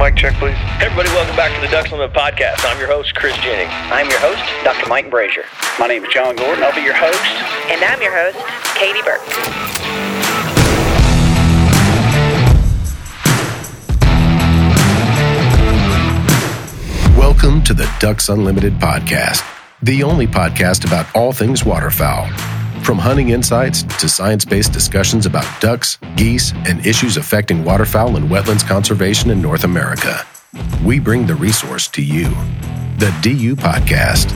mic check, please. Hey everybody, welcome back to the Ducks Unlimited Podcast. I'm your host, Chris Jennings. I'm your host, Dr. Mike Brazier. My name is John Gordon. I'll be your host. And I'm your host, Katie Burke. Welcome to the Ducks Unlimited Podcast, the only podcast about all things waterfowl. From hunting insights to science-based discussions about ducks, geese, and issues affecting waterfowl and wetlands conservation in North America. We bring the resource to you, the DU Podcast.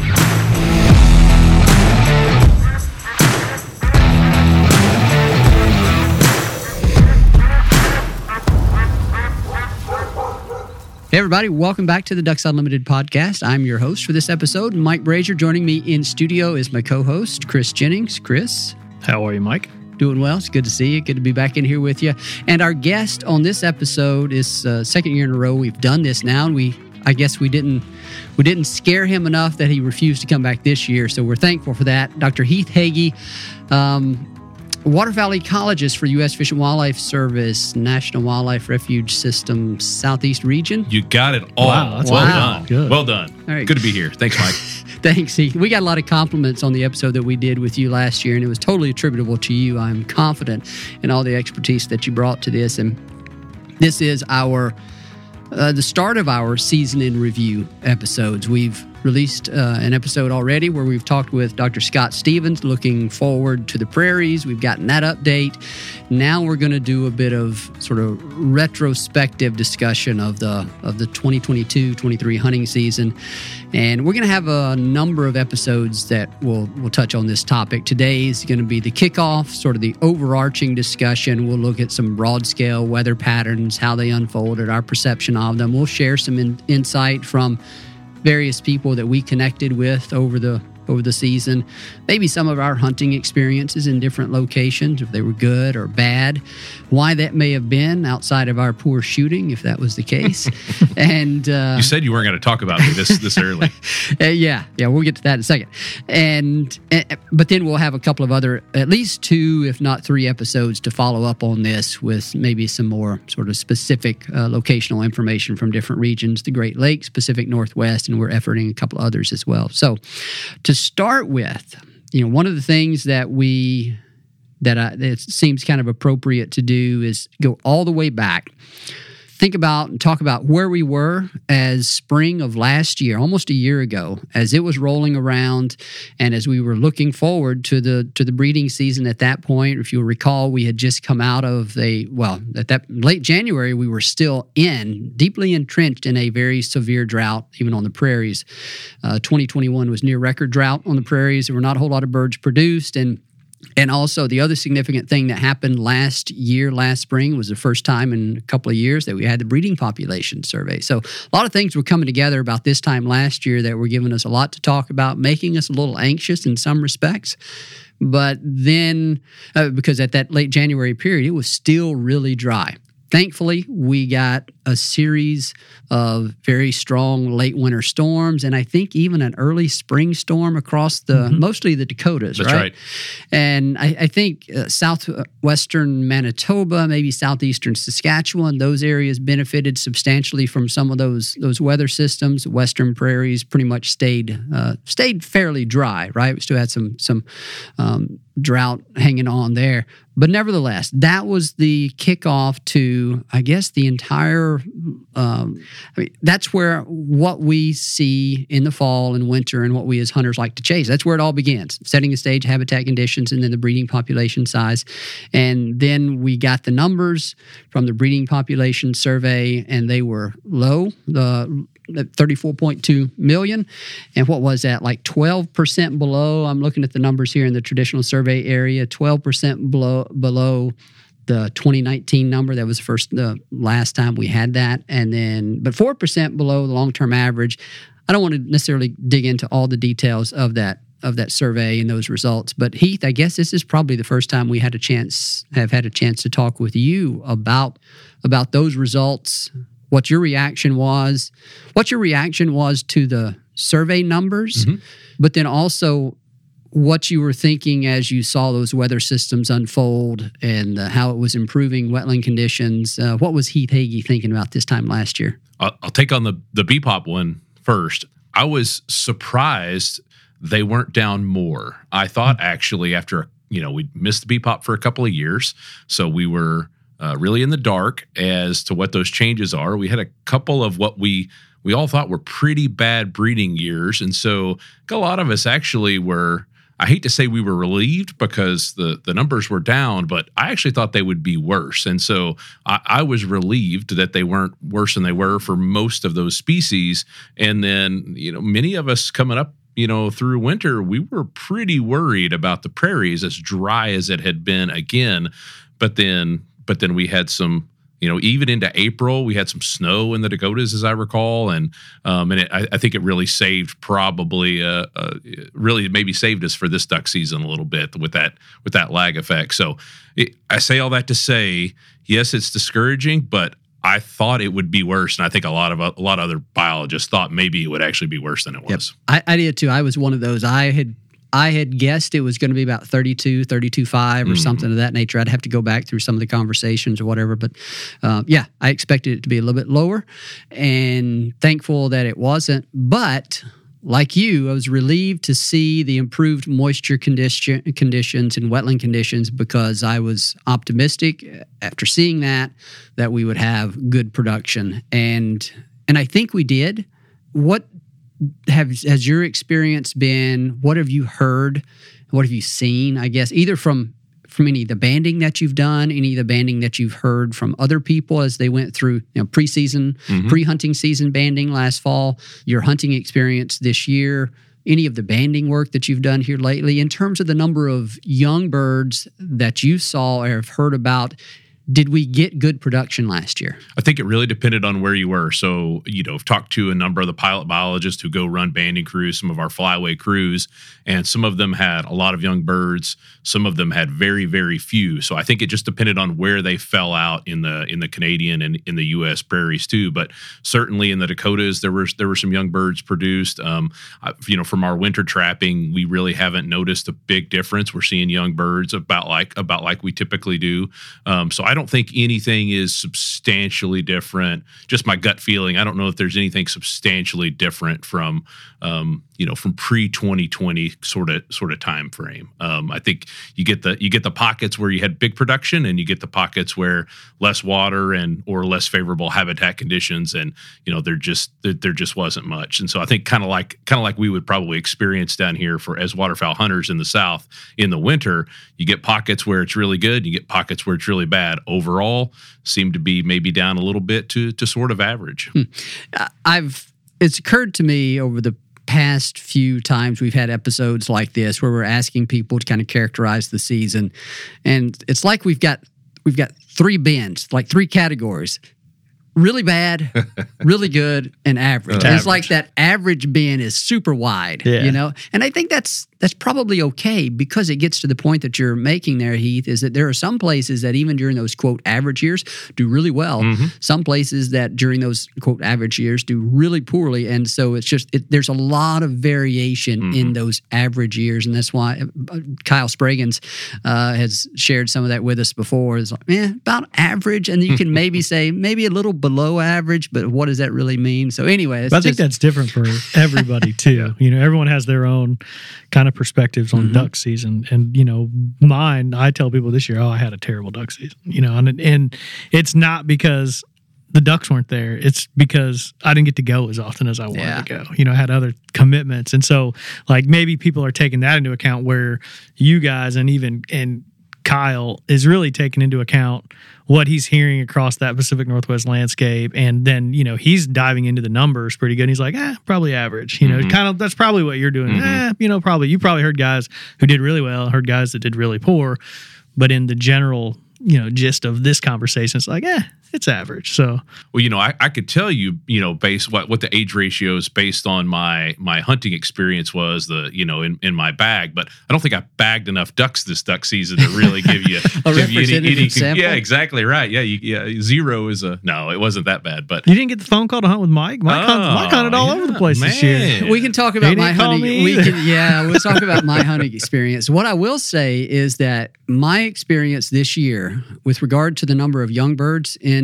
Hey everybody, welcome back to the Ducks Unlimited Podcast. I'm your host for this episode, Mike Brazier. Joining me in studio is my co-host, Chris Jennings. Chris. How are you, Mike? Doing well. It's good to see you. Good to be back in here with you. And our guest on this episode is second year in a row we've done this now, and I guess we didn't scare him enough that he refused to come back this year, so we're thankful for that. Dr. Heath Hagee, waterfowl ecologist for U.S. Fish and Wildlife Service, National Wildlife Refuge System, Southeast Region. You got it all. Wow, that's well wow. done. Good. Well done. All right. Good to be here. Thanks, Mike. Thanks, Heath. We got a lot of compliments on the episode that we did with you last year, and it was totally attributable to you. I'm confident in all the expertise that you brought to this, and this is the start of our season in review episodes. We've released an episode already where we've talked with Dr. Scott Stevens, looking forward to the prairies. We've gotten that update. Now we're going to do a bit of sort of retrospective discussion of the 2022-23 hunting season, and we're going to have a number of episodes that will touch on this topic. Today is going to be the kickoff, sort of the overarching discussion. We'll look at some broad-scale weather patterns, how they unfolded, our perception of them. We'll share some insight from various people that we connected with over the season, maybe some of our hunting experiences in different locations, if they were good or bad, why that may have been outside of our poor shooting, if that was the case. And you said you weren't going to talk about me this early. Yeah, we'll get to that in a second. But then we'll have a couple of other, at least 2, if not 3 episodes to follow up on this with maybe some more sort of specific locational information from different regions, the Great Lakes, Pacific Northwest, and we're efforting a couple of others as well. So to start with, one of the things that it seems kind of appropriate to do is go all the way back. Think about and talk about where we were as spring of last year, almost a year ago, as it was rolling around and as we were looking forward to the breeding season at that point. If you'll recall, we had just come out of at that late January, we were still deeply entrenched in a very severe drought, even on the prairies. 2021 was near record drought on the prairies. There were not a whole lot of birds produced, and also, the other significant thing that happened last spring, was the first time in a couple of years that we had the breeding population survey. So a lot of things were coming together about this time last year that were giving us a lot to talk about, making us a little anxious in some respects. But then, because at that late January period, it was still really dry. Thankfully, we got a series of very strong late winter storms, and I think even an early spring storm across mostly the Dakotas. That's right. And I think southwestern Manitoba, maybe southeastern Saskatchewan, those areas benefited substantially from some of those weather systems. Western prairies pretty much stayed fairly dry. Right, we still had some drought hanging on there. But nevertheless, that was the kickoff to, I guess, the entire, that's where what we see in the fall and winter and what we as hunters like to chase. That's where it all begins, setting the stage, habitat conditions, and then the breeding population size. And then we got the numbers from the breeding population survey, and they were low. 34.2 million. And what was that? Like 12% below. I'm looking at the numbers here in the traditional survey area, 12% below the 2019 number. That was the last time we had that. But 4% below the long-term average. I don't want to necessarily dig into all the details of that survey and those results. But Heath, I guess this is probably the first time we have had a chance to talk with you about those results. What your reaction was to the survey numbers, but then also what you were thinking as you saw those weather systems unfold and how it was improving wetland conditions. What was Heath Hagee thinking about this time last year? I'll take on the BPOP one first. I was surprised they weren't down more. I thought actually after, we missed the BPOP for a couple of years, so we were really in the dark as to what those changes are. We had a couple of what we all thought were pretty bad breeding years, and so a lot of us actually were, I hate to say we were relieved because the numbers were down, but I actually thought they would be worse. And so I was relieved that they weren't worse than they were for most of those species. And then, many of us coming up, through winter, we were pretty worried about the prairies as dry as it had been again. But then we had some, even into April, we had some snow in the Dakotas, as I recall, and I think it really saved really maybe saved us for this duck season a little bit with that lag effect. So I say all that to say, yes, it's discouraging, but I thought it would be worse, and I think a lot of other biologists thought maybe it would actually be worse than it was. Yep. I did too. I was one of those. I had guessed it was going to be about 32.5 or something of that nature. I'd have to go back through some of the conversations or whatever. But I expected it to be a little bit lower, and thankful that it wasn't. But like you, I was relieved to see the improved moisture conditions and wetland conditions, because I was optimistic after seeing that we would have good production. And I think we did. What has your experience been? What have you heard? What have you seen, I guess, either from any of the banding that you've done, any of the banding that you've heard from other people as they went through pre-season, pre-hunting season banding last fall, your hunting experience this year, any of the banding work that you've done here lately, in terms of the number of young birds that you saw or have heard about? Did we get good production last year? I think it really depended on where you were. So, I've talked to a number of the pilot biologists who go run banding crews, some of our flyaway crews, and some of them had a lot of young birds. Some of them had very, very few. So I think it just depended on where they fell out in the Canadian and in the U.S. prairies too. But certainly in the Dakotas, there were some young birds produced. From our winter trapping, we really haven't noticed a big difference. We're seeing young birds about like we typically do. So I don't think anything is substantially different. Just my gut feeling. I don't know if there's anything substantially different from pre-2020 sort of time frame. I think you get the pockets where you had big production, and you get the pockets where less water or less favorable habitat conditions, and there just wasn't much. And so I think kind of like we would probably experience down here as waterfowl hunters in the South in the winter. You get pockets where it's really good, you get pockets where it's really bad. Overall, seem to be maybe down a little bit to sort of average. It's occurred to me over the past few times we've had episodes like this where we're asking people to kind of characterize the season, and it's like we've got three bins, like three categories: really bad, really good, and average. And it's like that average bin is super wide, and I think that's probably okay, because it gets to the point that you're making there, Heath, is that there are some places that even during those quote average years do really well. Some places that during those quote average years do really poorly, and so it's just there's a lot of variation in those average years, and that's why Kyle Spragans has shared some of that with us before. It's like about average, and you can maybe say maybe a little below average, but what does that really mean? So anyway, I think that's different for everybody too. Everyone has their own kind of perspectives on duck season, and mine, I tell people this year, I had a terrible duck season, and it's not because the ducks weren't there, it's because I didn't get to go as often as I wanted to go. I had other commitments, and so like maybe people are taking that into account, where you guys and Kyle is really taking into account what he's hearing across that Pacific Northwest landscape, and then he's diving into the numbers pretty good. And he's like, probably average. Kind of that's probably what you're doing. Probably you probably heard guys who did really well, heard guys that did really poor, but in the general gist of this conversation, it's like, it's average. So, well, I could tell you, based what the age ratios based on my hunting experience was in my bag, but I don't think I bagged enough ducks this duck season to really give you any sample. Yeah, exactly right. Yeah, zero is no, it wasn't that bad. But you didn't get the phone call to hunt with Mike. Mike hunted all over the place this year. We can talk about my hunting. We'll talk about my hunting experience. What I will say is that my experience this year with regard to the number of young birds in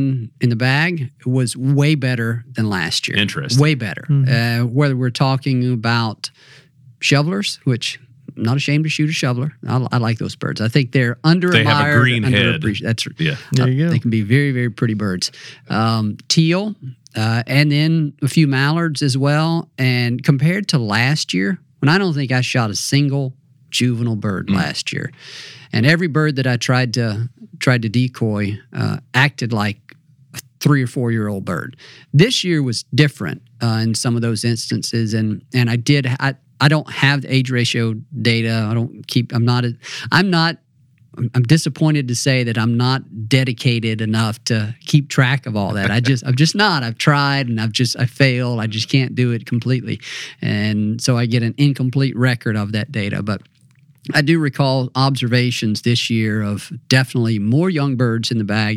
production in the bag was way better than last year. Interesting. Way better. Whether we're talking about shovelers, which I'm not ashamed to shoot a shoveler. I like those birds. I think they're They have a green head. That's Yeah. There you go. They can be very, very pretty birds. Teal, and then a few mallards as well. And compared to last year, when I don't think I shot a single juvenile bird last year, and every bird that I tried to decoy acted like a 3 or 4 year old bird. This year was different in some of those instances, and I don't have the age ratio data. I'm disappointed to say that I'm not dedicated enough to keep track of all that. I'm just not. I've tried and I fail. I just can't do it completely. And so I get an incomplete record of that data. But I do recall observations this year of definitely more young birds in the bag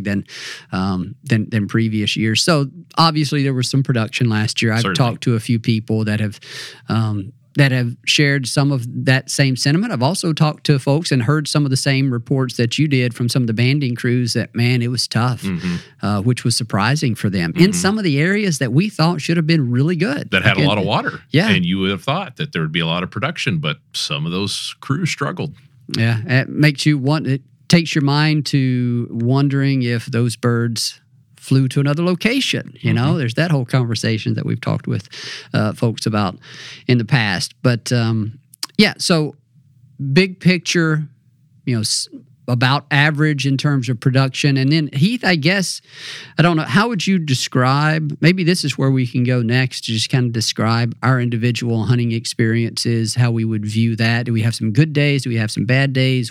than previous years. So obviously there was some production last year. I've Certainly. talked to a few people that have shared some of that same sentiment. I've also talked to folks and heard some of the same reports that you did from some of the banding crews that, man, it was tough, which was surprising for them in some of the areas that we thought should have been really good. That had a lot of water. Yeah. And you would have thought that there would be a lot of production, but some of those crews struggled. Yeah, it takes your mind to wondering if those birds flew to another location. You know, there's that whole conversation that we've talked with folks about in the past. But so big picture, about average in terms of production. And then Heath, I guess, I don't know, how would you describe, maybe this is where we can go next, to just kind of describe our individual hunting experiences, how we would view that. Do we have some good days? Do we have some bad days?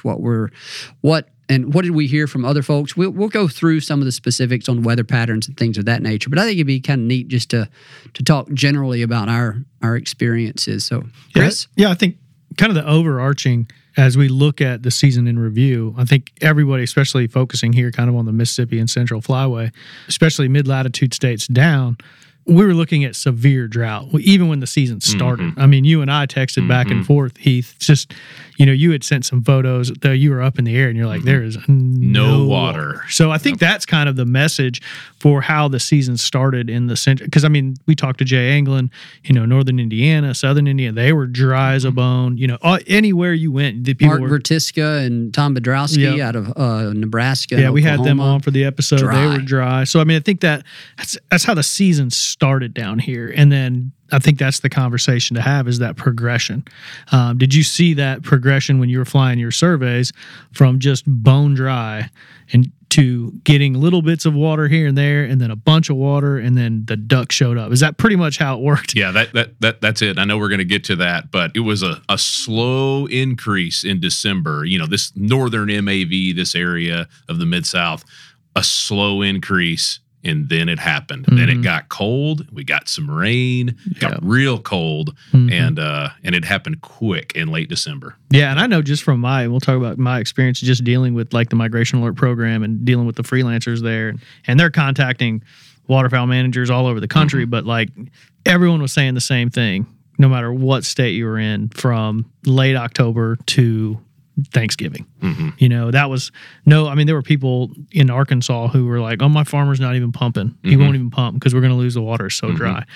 And what did we hear from other folks? We'll go through some of the specifics on weather patterns and things of that nature. But I think it'd be kind of neat just to talk generally about our experiences. So, Chris? Yeah, I think kind of the overarching, as we look at the season in review, I think everybody, especially focusing here kind of on the Mississippi and Central Flyway, especially mid-latitude states down, we were looking at severe drought, even when the season started. I mean, you and I texted back and forth, Heath. Just, you had sent some photos, though you were up in the air, and you're like, there is no water. So I think that's kind of the message for how the season started in the central. Because, I mean, we talked to Jay Anglin, northern Indiana, southern Indiana. They were dry as a bone. Anywhere you went, the people Mark Vertiska and Tom Bedrowski out of Nebraska. Yeah, we had them on for the episode. Dry. They were dry. So, I mean, I think that's how the season started down here. And then I think that's the conversation to have, is that progression. Did you see that progression when you were flying your surveys from just bone dry and to getting little bits of water here and there, and then a bunch of water, and then the duck showed up? Is that pretty much how it worked? Yeah, that's it. I know we're going to get to that, but it was a slow increase in December. This northern MAV, this area of the Mid-South, a slow increase. And then it happened. Then it got cold. We got some rain. Got real cold, and it happened quick in late December. Yeah, and I know just from we'll talk about my experience just dealing with like the Migration Alert program and dealing with the freelancers there, and they're contacting waterfowl managers all over the country, but like everyone was saying the same thing, no matter what state you were in, from late October to Thanksgiving. That was there were people in Arkansas who were like, oh, my farmer's not even pumping. He won't even pump because we're going to lose the water. It's so dry.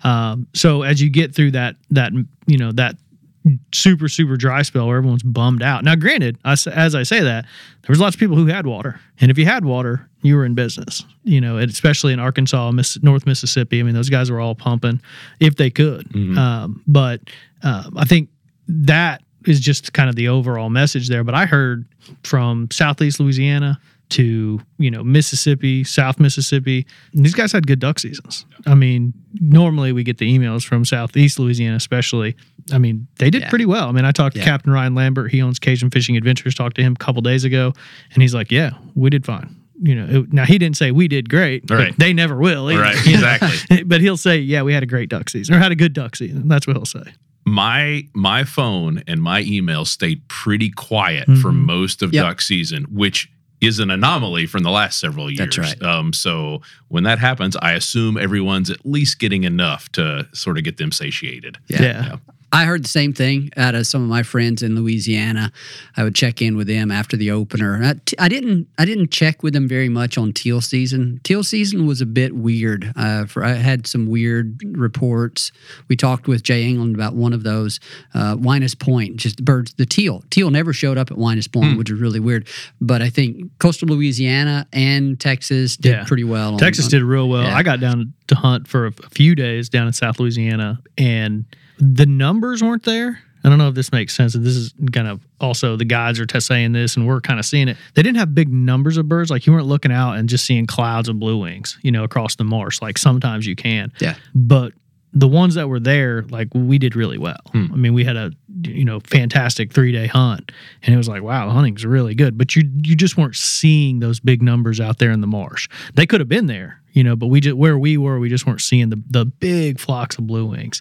So as you get through that super, super dry spell where everyone's bummed out. Now, granted, as I say that, there was lots of people who had water. And if you had water, you were in business, especially in Arkansas, North Mississippi. I mean, those guys were all pumping if they could. But I think that is just kind of the overall message there. But I heard from Southeast Louisiana to, Mississippi, South Mississippi, and these guys had good duck seasons. I mean, normally we get the emails from Southeast Louisiana, especially. I mean, they did pretty well. I mean, I talked to Captain Ryan Lambert. He owns Cajun Fishing Adventures. Talked to him a couple days ago, and he's like, yeah, we did fine. Now he didn't say we did great, right. But they never will either, right, exactly. But he'll say, yeah, we had a great duck season, or had a good duck season. That's what he'll say. My phone and my email stayed pretty quiet for most of duck season, which is an anomaly from the last several years. That's right. So when that happens, I assume everyone's at least getting enough to sort of get them satiated. Yeah. I heard the same thing out of some of my friends in Louisiana. I would check in with them after the opener. I didn't check with them very much on teal season. Teal season was a bit weird. I had some weird reports. We talked with Jay England about one of those. Winus Point, just the birds. The teal never showed up at Winus Point, which is really weird. But I think coastal Louisiana and Texas did pretty well. Texas did real well. Yeah. I got down to hunt for a few days down in South Louisiana, and the numbers weren't there. I don't know if this makes sense. And this is kind of also the guides are saying this, and we're kind of seeing it. They didn't have big numbers of birds. Like you weren't looking out and just seeing clouds of blue wings, across the marsh. Like sometimes you can. Yeah. But the ones that were there, like we did really well. I mean, we had a fantastic 3-day hunt, and it was like, wow, hunting's really good. But you just weren't seeing those big numbers out there in the marsh. They could have been there, but where we were, we just weren't seeing the big flocks of blue wings.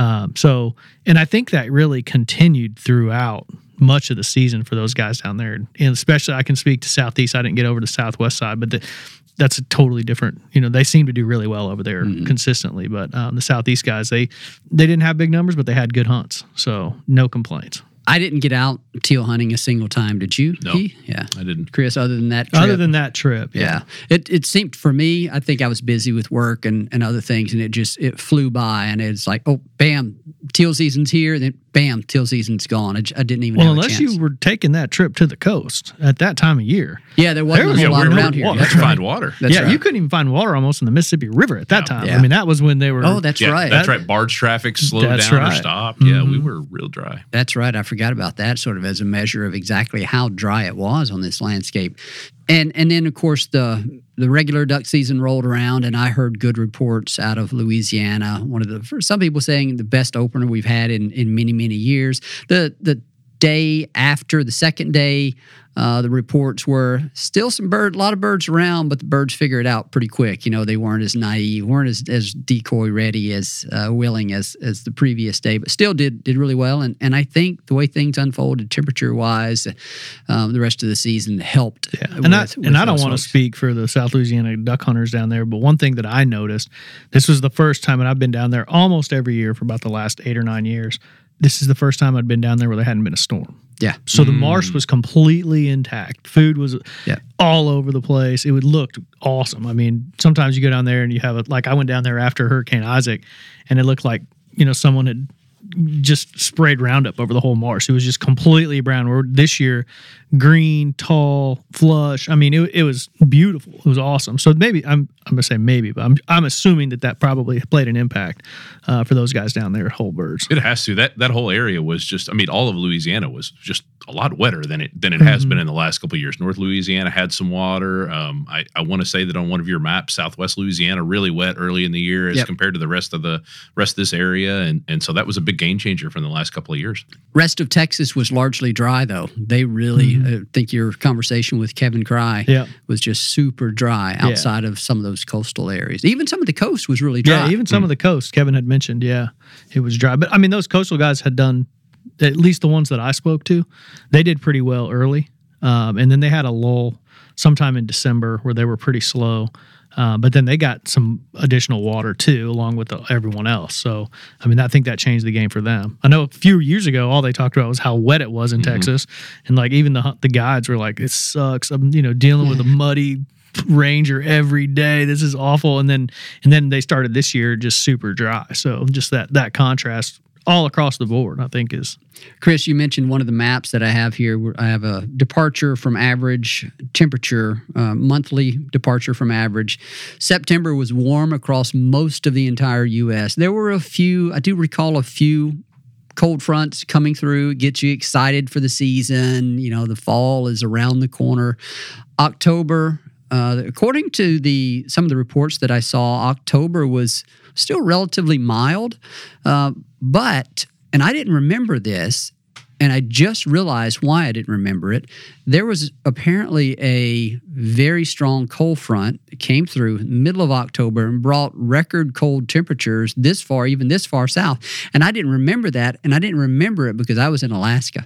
And I think that really continued throughout much of the season for those guys down there, and especially I can speak to Southeast. I didn't get over to Southwest side, but that's a totally different. They seem to do really well over there consistently. But the Southeast guys, they didn't have big numbers, but they had good hunts, so no complaints. I didn't get out teal hunting a single time. Did you? No, Yeah, I didn't. Chris, other than that trip? Yeah. It seemed for me, I think I was busy with work and other things, and it flew by, and it's like, oh, bam, teal season's here, then bam, teal season's gone. I didn't even have a unless chance. you were taking that trip to the coast at that time of year. Yeah, there wasn't a whole lot around here. You had to find water. That's right. You couldn't even find water almost in the Mississippi River at that time. Yeah. I mean, that was when they were. Oh, that's right. That's right. Barge traffic slowed That's down or right. stopped. Yeah, we were real dry. That's right. I forgot about that, sort of as a measure of exactly how dry it was on this landscape. And then, of course, the regular duck season rolled around, and I heard good reports out of Louisiana. Some people saying the best opener we've had in many, many years. The day after the second day, the reports were still a lot of birds around, but the birds figured it out pretty quick. They weren't as naive, weren't as decoy ready, as willing as the previous day, but still did really well. And I think the way things unfolded temperature wise, the rest of the season helped. Yeah. And I don't want to speak for the South Louisiana duck hunters down there, but one thing that I noticed, this was the first time, and I've been down there almost every year for about the last 8 or 9 years. This is the first time I'd been down there where there hadn't been a storm. Yeah. So the marsh was completely intact. Food was all over the place. It looked awesome. I mean, sometimes you go down there and you have I went down there after Hurricane Isaac, and it looked like, someone had just sprayed Roundup over the whole marsh. It was just completely brown. Where this year, green, tall, flush. I mean, it was beautiful. It was awesome. So maybe I'm gonna say maybe, but I'm assuming that probably played an impact for those guys down there at Whole Birds. It has to. That whole area was just. I mean, all of Louisiana was just a lot wetter than it has been in the last couple of years. North Louisiana had some water. I want to say that on one of your maps, Southwest Louisiana really wet early in the year as compared to the rest of this area, and so that was a big game changer from the last couple of years. Rest of Texas was largely dry, though. They really, I think your conversation with Kevin Cry was just super dry outside of some of those coastal areas. Even some of the coast was really dry. Yeah, even some of the coast, Kevin had mentioned, it was dry. But, I mean, those coastal guys had done, at least the ones that I spoke to, they did pretty well early. And then they had a lull sometime in December where they were pretty slow. But then they got some additional water too, along with everyone else. So, I mean, I think that changed the game for them. I know a few years ago, all they talked about was how wet it was in Texas, and like even the guides were like, "It sucks. I'm dealing with a muddy Ranger every day. This is awful." And then they started this year just super dry. So just that contrast all across the board, I think is. Chris, you mentioned one of the maps that I have here. I have a departure from average temperature, monthly departure from average. September was warm across most of the entire U.S. There were I do recall a few cold fronts coming through, gets you excited for the season. The fall is around the corner. October, according to some of the reports that I saw, October was still relatively mild, but, and I didn't remember this, and I just realized why I didn't remember it. There was apparently a very strong cold front that came through middle of October and brought record cold temperatures even this far south. And I didn't remember that, and I didn't remember it because I was in Alaska.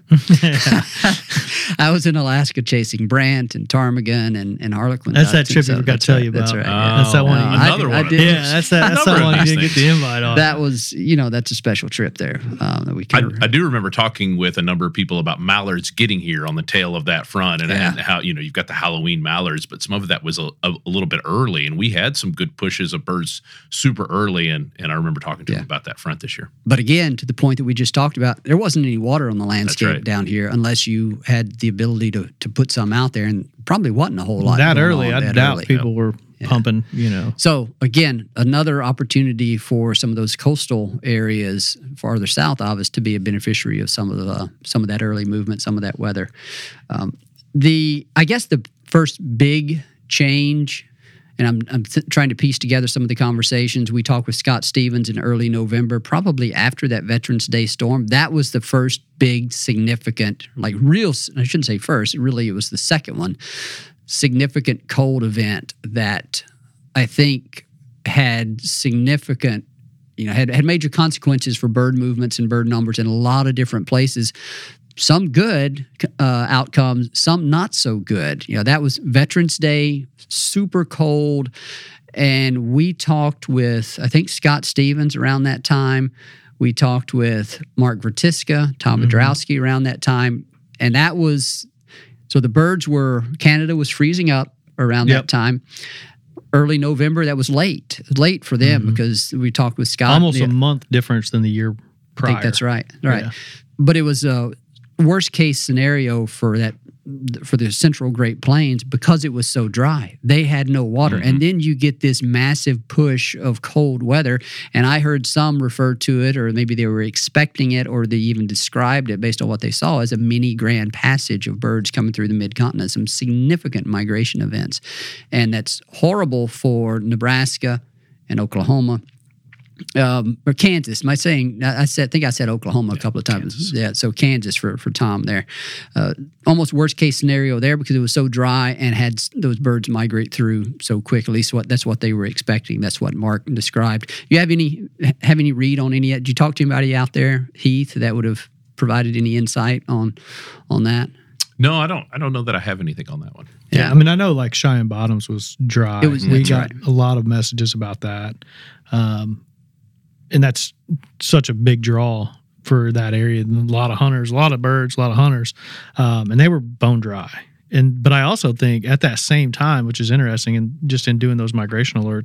I was in Alaska chasing Brant and ptarmigan and harlequin. That's that trip I forgot to tell you about. That's right. That's that one. Another one. Yeah, that's that one you didn't get the invite on. That was, that's a special trip there that we can. I do remember talking with a number of people about mallards getting here on the tail of that front, and how you've got the Halloween mallards, but some of that was a little bit early, and we had some good pushes of birds super early, and I remember talking to them about that front this year. But again, to the point that we just talked about, there wasn't any water on the landscape down here unless you had the ability to put some out there, and probably wasn't a whole lot that early. I doubt people were pumping. So again, another opportunity for some of those coastal areas farther south of us to be a beneficiary of some of that early movement, some of that weather. I guess the first big change, and I'm trying to piece together some of the conversations. We talked with Scott Stevens in early November, probably after that Veterans Day storm. That was the first big significant, I shouldn't say first, really it was the second one, significant cold event that I think had significant, had major consequences for bird movements and bird numbers in a lot of different places. Some good outcomes, some not so good. That was Veterans Day, super cold. And we talked with, I think, Scott Stevens around that time. We talked with Mark Vertiska, Tom Wodrowski around that time. And that was, so Canada was freezing up around that time. Early November, that was late. It was late for them because we talked with Scott. Almost a month difference than the year prior. I think that's right. Right. Yeah. But it was a worst case scenario for the Central Great Plains because it was so dry. They had no water. And then you get this massive push of cold weather. And I heard some refer to it, or maybe they were expecting it, or they even described it based on what they saw as a mini grand passage of birds coming through the mid-continent, some significant migration events. And that's horrible for Nebraska and Oklahoma. Or Kansas. I think I said Oklahoma a couple of times. Kansas. Yeah, so Kansas for Tom there. Almost worst case scenario there because it was so dry and had those birds migrate through so quick. At least that's what they were expecting. That's what Mark described. You have any read on any? Did you talk to anybody out there, Heath, that would have provided any insight on that? No, I don't know that I have anything on that one. Yeah, I mean, I know Cheyenne Bottoms was dry. We got a lot of messages about that. And that's such a big draw for that area. A lot of hunters, a lot of birds, a lot of hunters. And they were bone dry. But I also think at that same time, which is interesting, and just in doing those migration alerts,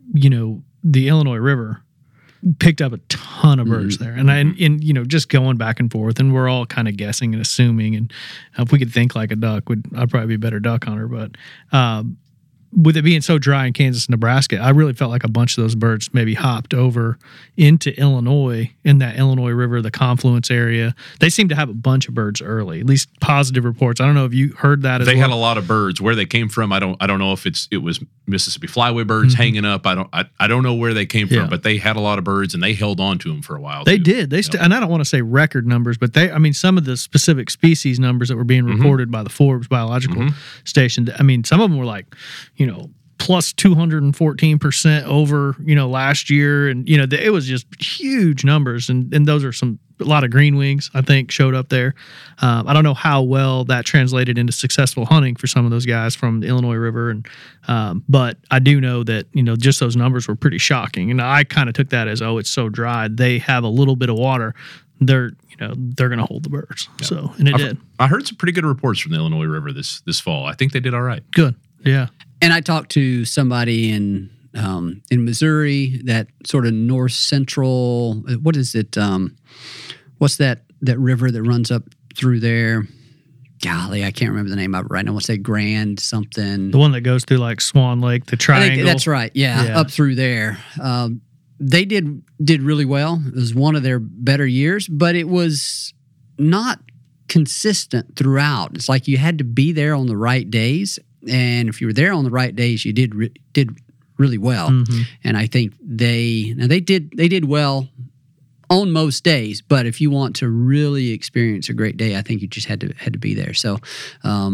the Illinois River picked up a ton of birds there. And just going back and forth, and we're all kind of guessing and assuming. And if we could think like a duck, I'd probably be a better duck hunter. But with it being so dry in Kansas and Nebraska, I really felt like a bunch of those birds maybe hopped over into Illinois, in that Illinois River, the confluence area. They seem to have a bunch of birds early, at least positive reports. I don't know if you heard that as well. They had a lot of birds. Where they came from, I don't know if it was Mississippi flyway birds hanging up. I don't know where they came from, but they had a lot of birds and they held on to them for a while. They did. And I don't want to say record numbers, but some of the specific species numbers that were being reported by the Forbes Biological Station, some of them were plus 214% over, last year. And, it was just huge numbers. And those are a lot of green wings, I think, showed up there. I don't know how well that translated into successful hunting for some of those guys from the Illinois River. But I do know that, just those numbers were pretty shocking. And I kind of took that as, it's so dry. They have a little bit of water. They're going to hold the birds. Yeah. So, and it did. I heard some pretty good reports from the Illinois River this fall. I think they did all right. Good. Yeah. And I talked to somebody in Missouri, that sort of north central. What is it? What's that river that runs up through there? Golly, I can't remember the name of it right now. I want to say Grand something. The one that goes through Swan Lake, the triangle. I think that's right. Yeah, up through there. They did really well. It was one of their better years, but it was not consistent throughout. It's like you had to be there on the right days. And if you were there on the right days, you did really well. And I think they did well on most days. But if you want to really experience a great day, I think you just had to be there. So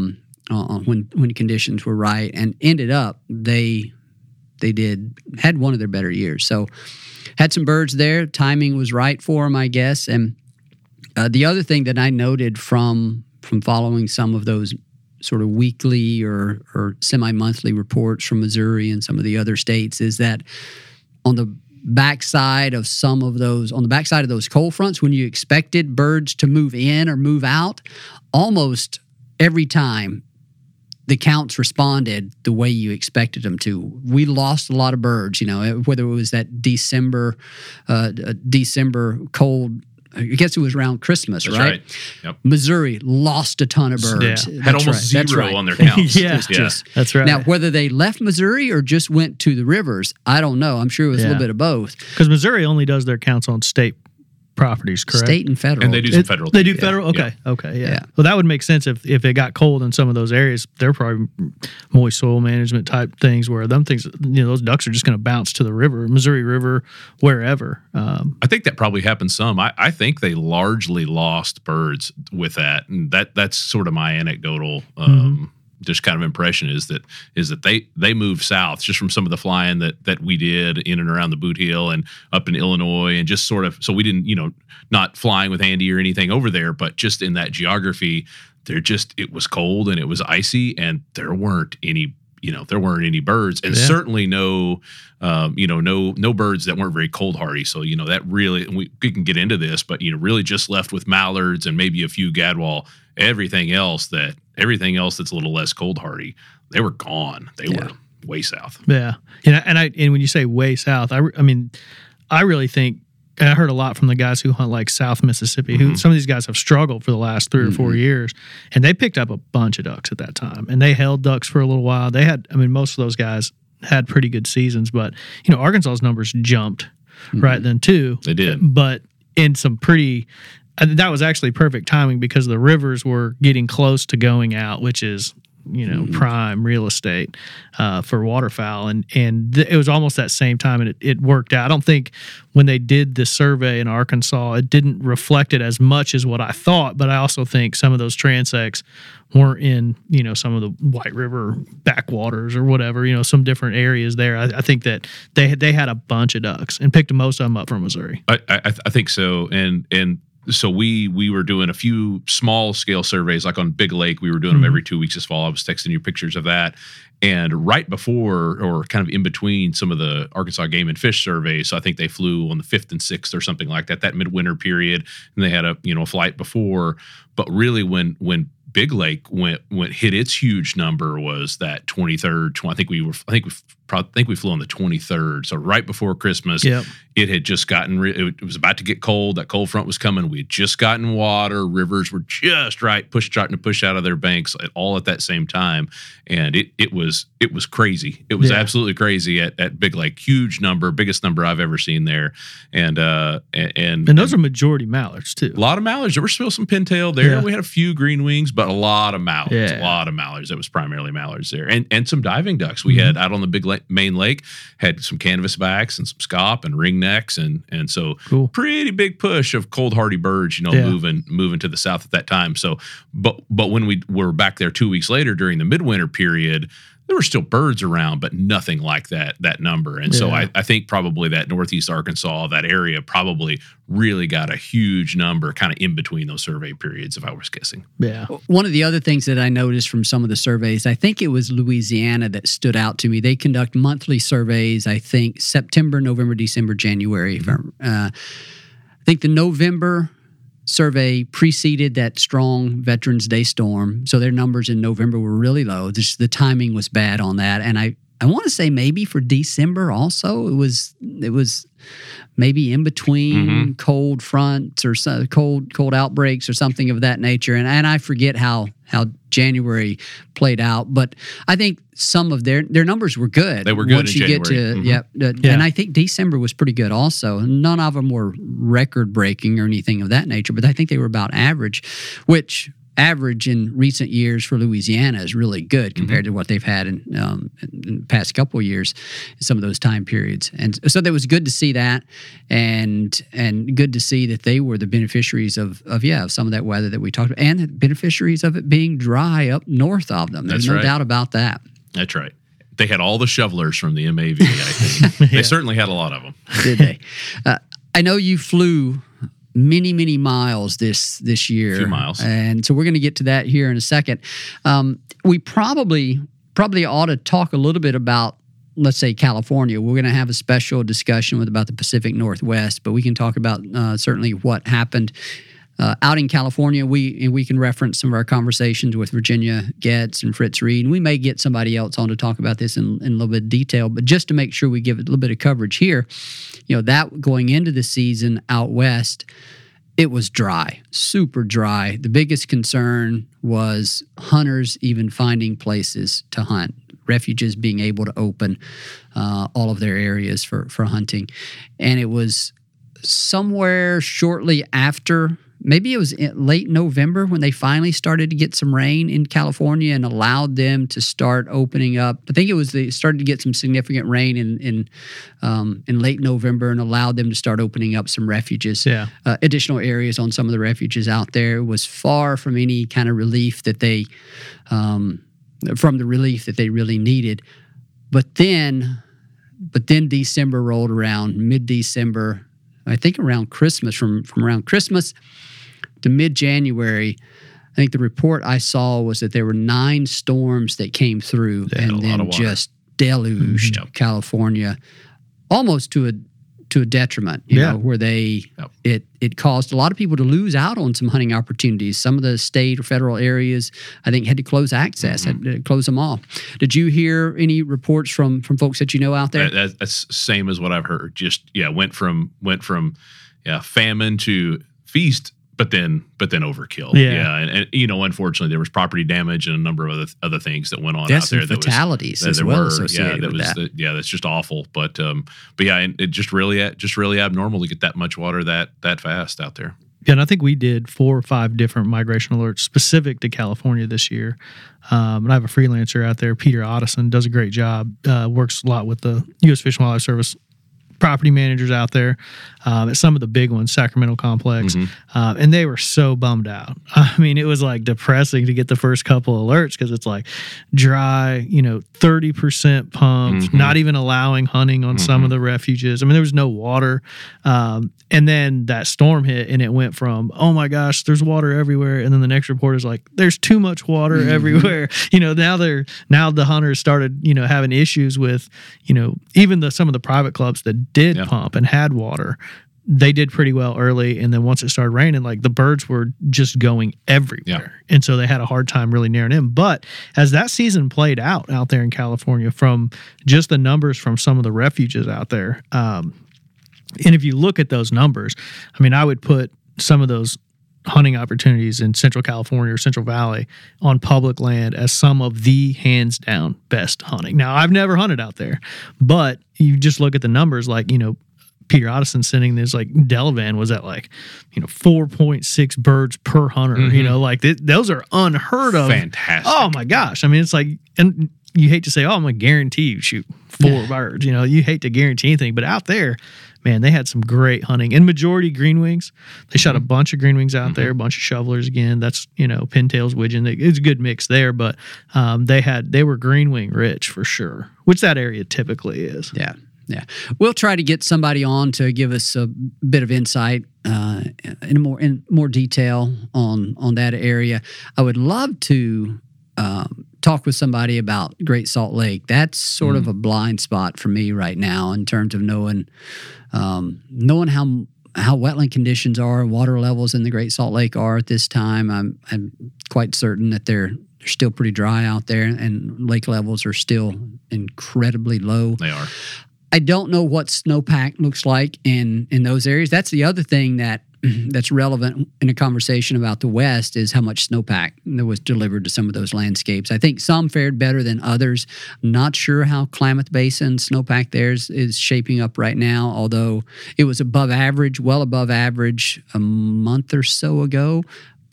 when conditions were right, and ended up they had one of their better years. So had some birds there. Timing was right for them, I guess. And the other thing that I noted from following some of those sort of weekly or semi-monthly reports from Missouri and some of the other states is that on the backside of those cold fronts, when you expected birds to move in or move out, almost every time the counts responded the way you expected them to. We lost a lot of birds, whether it was that December cold. I guess it was around Christmas, That's right? Yep. Missouri lost a ton of birds. Yeah. Had almost zero on their counts. Yeah. That's right. Now, whether they left Missouri or just went to the rivers, I don't know. I'm sure it was a little bit of both. Because Missouri only does their counts on state properties, correct? State and federal. And they do some federal. They too. do federal? Yeah. Okay, yeah. Yeah. Well, that would make sense if it got cold in some of those areas. They're probably moist soil management type things where those ducks are just going to bounce to the river, Missouri River, wherever. I think that probably happened some. I think they largely lost birds with that. And that's sort of my anecdotal just kind of impression is that they moved south just from some of the flying that we did in and around the Boot Heel and up in Illinois, and just sort of, so we didn't, not flying with Andy or anything over there, but just in that geography, it was cold and it was icy, and there weren't any birds, and certainly no birds that weren't very cold hardy. So, that really, and we can get into this, but, really just left with mallards and maybe a few gadwall. Everything else that's a little less cold hardy, they were gone. They were way south. Yeah. And when you say way south, I really think, and I heard a lot from the guys who hunt like South Mississippi, who some of these guys have struggled for the last 3 or 4 years, and they picked up a bunch of ducks at that time, and they held ducks for a little while. They had, most of those guys had pretty good seasons, but Arkansas's numbers jumped right then too. They did. But in some pretty, that was actually perfect timing because the rivers were getting close to going out, which is, prime real estate for waterfowl. And it was almost that same time, and it worked out. I don't think when they did the survey in Arkansas, it didn't reflect it as much as what I thought, but I also think some of those transects weren't in, some of the White River backwaters or whatever, some different areas there. I think that they had a bunch of ducks and picked most of them up from Missouri. I think so. And so we were doing a few small scale surveys, like on Big Lake. We were doing them every 2 weeks this fall. I was texting you pictures of that. And right before, or kind of in between some of the Arkansas Game and Fish surveys, so I think they flew on the 5th and 6th or something like that midwinter period, and they had a flight before. But really, when Big Lake hit its huge number was that 23rd. I think we flew on the 23rd. So right before Christmas, it had just gotten. It was about to get cold. That cold front was coming. We had just gotten water. Rivers were just right, starting to push out of their banks all at that same time, and it was crazy. It was absolutely crazy at Big Lake. Huge number, biggest number I've ever seen there, and those are majority mallards too. A lot of mallards. There were still some pintail there. Yeah. We had a few green wings, but a lot of mallards. Yeah. A lot of mallards. It was primarily mallards there, and some diving ducks. We had out on the Big Lake, main lake, had some canvasbacks and some scaup and ringnecks, and so pretty big push of cold hardy birds, moving to the south at that time. So, but when we were back there 2 weeks later during the midwinter period, there were still birds around, but nothing like that number. And so I think probably that northeast Arkansas, that area probably really got a huge number kind of in between those survey periods, if I was guessing. Yeah. One of the other things that I noticed from some of the surveys, I think it was Louisiana that stood out to me. They conduct monthly surveys, I think September, November, December, January. I think the November survey preceded that strong Veterans Day storm, so their numbers in November were really low. Just the timing was bad on that, and I want to say maybe for December also it was maybe in between cold fronts or cold outbreaks or something of that nature, and I forget how January played out, but I think some of their numbers were good. They were good once in you January. get to and I think December was pretty good also. None of them were record breaking or anything of that nature, but I think they were about average, which average in recent years for Louisiana is really good compared to what they've had in the past couple of years, some of those time periods. And so that was good to see that, and good to see that they were the beneficiaries of some of that weather that we talked about, and the beneficiaries of it being dry up north of them. There's no doubt about that. That's right. They had all the shovelers from the MAV, I think. They certainly had a lot of them. Did they? I know you flew many miles this year. A few miles. And so we're going to get to that here in a second. We probably ought to talk a little bit about, let's say, California. We're going to have a special discussion about the Pacific Northwest, but we can talk about certainly what happened out in California. We can reference some of our conversations with Virginia Getz and Fritz Reed, and we may get somebody else on to talk about this in a little bit of detail, but just to make sure we give it a little bit of coverage here, that going into the season out west, it was dry, super dry. The biggest concern was hunters even finding places to hunt, refuges being able to open all of their areas for hunting. And it was somewhere shortly after, maybe it was in late November, when they finally started to get some rain in California and allowed them to start opening up. I think it was they started to get some significant rain in late November and allowed them to start opening up some refuges, additional areas on some of the refuges out there. It was far from any kind of relief that they, from the relief that they really needed. But then December rolled around, mid-December, I think around Christmas, from around Christmas to mid-January. I think the report I saw was that there were 9 storms that came through and then just deluged California, almost to a detriment, you know, where it caused a lot of people to lose out on some hunting opportunities. Some of the state or federal areas, I think, had to close access, had to close them off. Did you hear any reports from folks that you know out there? That's same as what I've heard. Just went from famine to feast, but then overkill. And unfortunately, there was property damage and a number of other things that went on out there. Fatalities as well associated with that. That's just awful. But it just really abnormal to get that much water that fast out there. Yeah, and I think we did 4 or 5 different migration alerts specific to California this year. And I have a freelancer out there, Peter Otteson, does a great job. Works a lot with the U.S. Fish and Wildlife Service property managers out there at some of the big ones, Sacramento Complex, and they were so bummed out. I mean, it was like depressing to get the first couple alerts because it's like dry, 30% pumped, not even allowing hunting on some of the refuges. I mean, there was no water. And then that storm hit and it went from, oh my gosh, there's water everywhere. And then the next report is like, there's too much water everywhere. Now the hunters started, having issues with, even some of the private clubs that did pump and had water. They did pretty well early, and then once it started raining, like the birds were just going everywhere, and so they had a hard time really narrowing in. But as that season played out there in California, from just the numbers from some of the refuges out there, and if you look at those numbers, I mean, I would put some of those hunting opportunities in Central California or Central Valley on public land as some of the hands down best hunting. Now, I've never hunted out there, but you just look at the numbers, like, Peter Otteson sending this, like Delavan was at 4.6 birds per hunter, those are unheard of. Fantastic. Oh my gosh. I mean, it's like, and you hate to say, I'm going to guarantee you shoot 4 birds, you hate to guarantee anything, but out there, man, they had some great hunting, and majority green wings. They shot a bunch of green wings out there, a bunch of shovelers again. That's, pintails, widgeon. It's a good mix there, but they were green wing rich for sure, which that area typically is. Yeah. We'll try to get somebody on to give us a bit of insight in more detail on that area. I would love to talk with somebody about Great Salt Lake. That's sort of a blind spot for me right now in terms of knowing how wetland conditions are, water levels in the Great Salt Lake are at this time. I'm quite certain that they're still pretty dry out there, and lake levels are still incredibly low. They are. I don't know what snowpack looks like in those areas. That's the other thing that's relevant in a conversation about the West is how much snowpack that was delivered to some of those landscapes. I think some fared better than others. I'm not sure how Klamath Basin snowpack there is shaping up right now, although it was above average, well above average a month or so ago.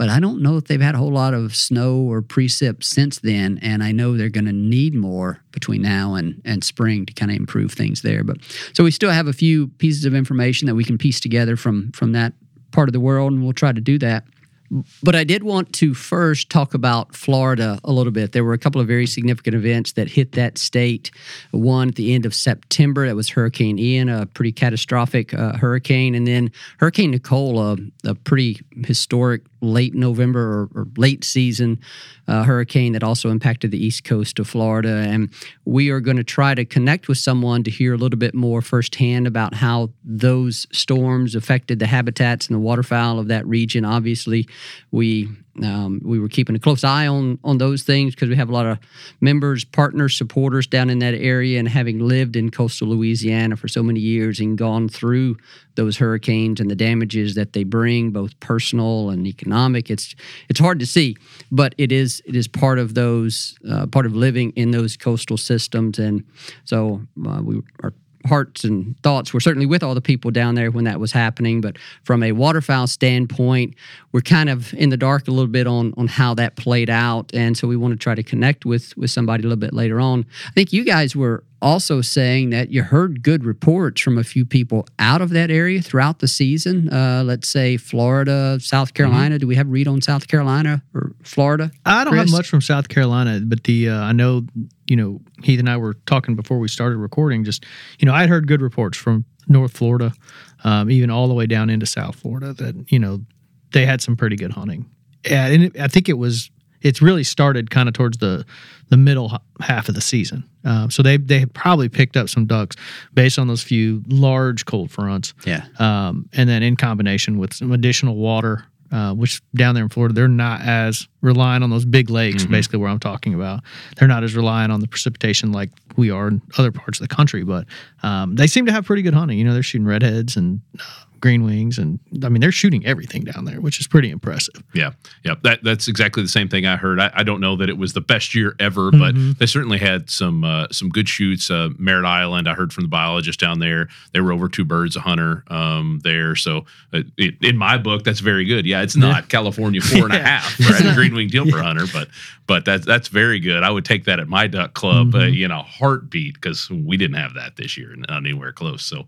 but I don't know if they've had a whole lot of snow or precip since then, and I know they're going to need more between now and spring to kind of improve things there. But so we still have a few pieces of information that we can piece together from that part of the world, and we'll try to do that. But I did want to first talk about Florida a little bit. There were a couple of very significant events that hit that state. One at the end of September, that was Hurricane Ian, a pretty catastrophic hurricane. And then Hurricane Nicole, a pretty historic late November or late season hurricane that also impacted the east coast of Florida. And we are going to try to connect with someone to hear a little bit more firsthand about how those storms affected the habitats and the waterfowl of that region. Obviously, we were keeping a close eye on those things because we have a lot of members, partners, supporters down in that area, and having lived in coastal Louisiana for so many years and gone through those hurricanes and the damages that they bring, both personal and economic, it's hard to see, but it is part of those part of living in those coastal systems. And so our hearts and thoughts were certainly with all the people down there when that was happening. But from a waterfowl standpoint, we're kind of in the dark a little bit on how that played out. And so we want to try to connect with somebody a little bit later on. I think you guys were also saying that you heard good reports from a few people out of that area throughout the season. Let's say Florida, South Carolina. Do we have a read on South Carolina or Florida? I don't have much from South Carolina, but I know, Heath and I were talking before we started recording. Just, I'd heard good reports from North Florida, even all the way down into South Florida that, they had some pretty good hunting. And I think it's really started kind of towards the middle half of the season. So they had probably picked up some ducks based on those few large cold fronts. Yeah. And then in combination with some additional water, which down there in Florida, they're not as reliant on those big lakes, basically where I'm talking about. They're not as reliant on the precipitation like we are in other parts of the country, but they seem to have pretty good hunting. They're shooting redheads and green wings, and they're shooting everything down there, which is pretty impressive. Yeah. That's exactly the same thing I heard. I don't know that it was the best year ever, but they certainly had some good shoots. Merritt Island, I heard from the biologist down there, they were over 2 birds a hunter there. So in my book, that's very good. Yeah, it's not California 4.5 for a green wing teal per hunter, but that's very good. I would take that at my duck club, heartbeat, because we didn't have that this year, not anywhere close. So,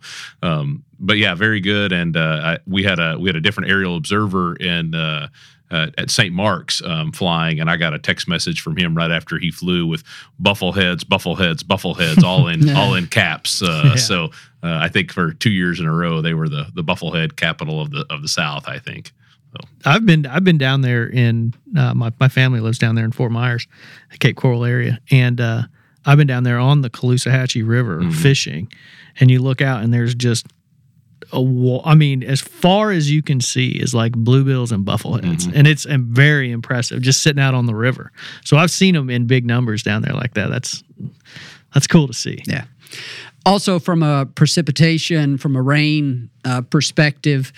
but yeah, very good. And we had a different aerial observer at St. Mark's flying, and I got a text message from him right after he flew with buffleheads, all in caps. So I think for 2 years in a row they were the bufflehead capital of the South, I think. So. I've been down there in my family lives down there in Fort Myers, Cape Coral area, and I've been down there on the Caloosahatchee River fishing, and you look out and there's just a wall. As far as you can see is like bluebills and buffleheads, and it's very impressive just sitting out on the river. So I've seen them in big numbers down there like that. That's cool to see. Yeah. Also, from a precipitation, from a rain perspective,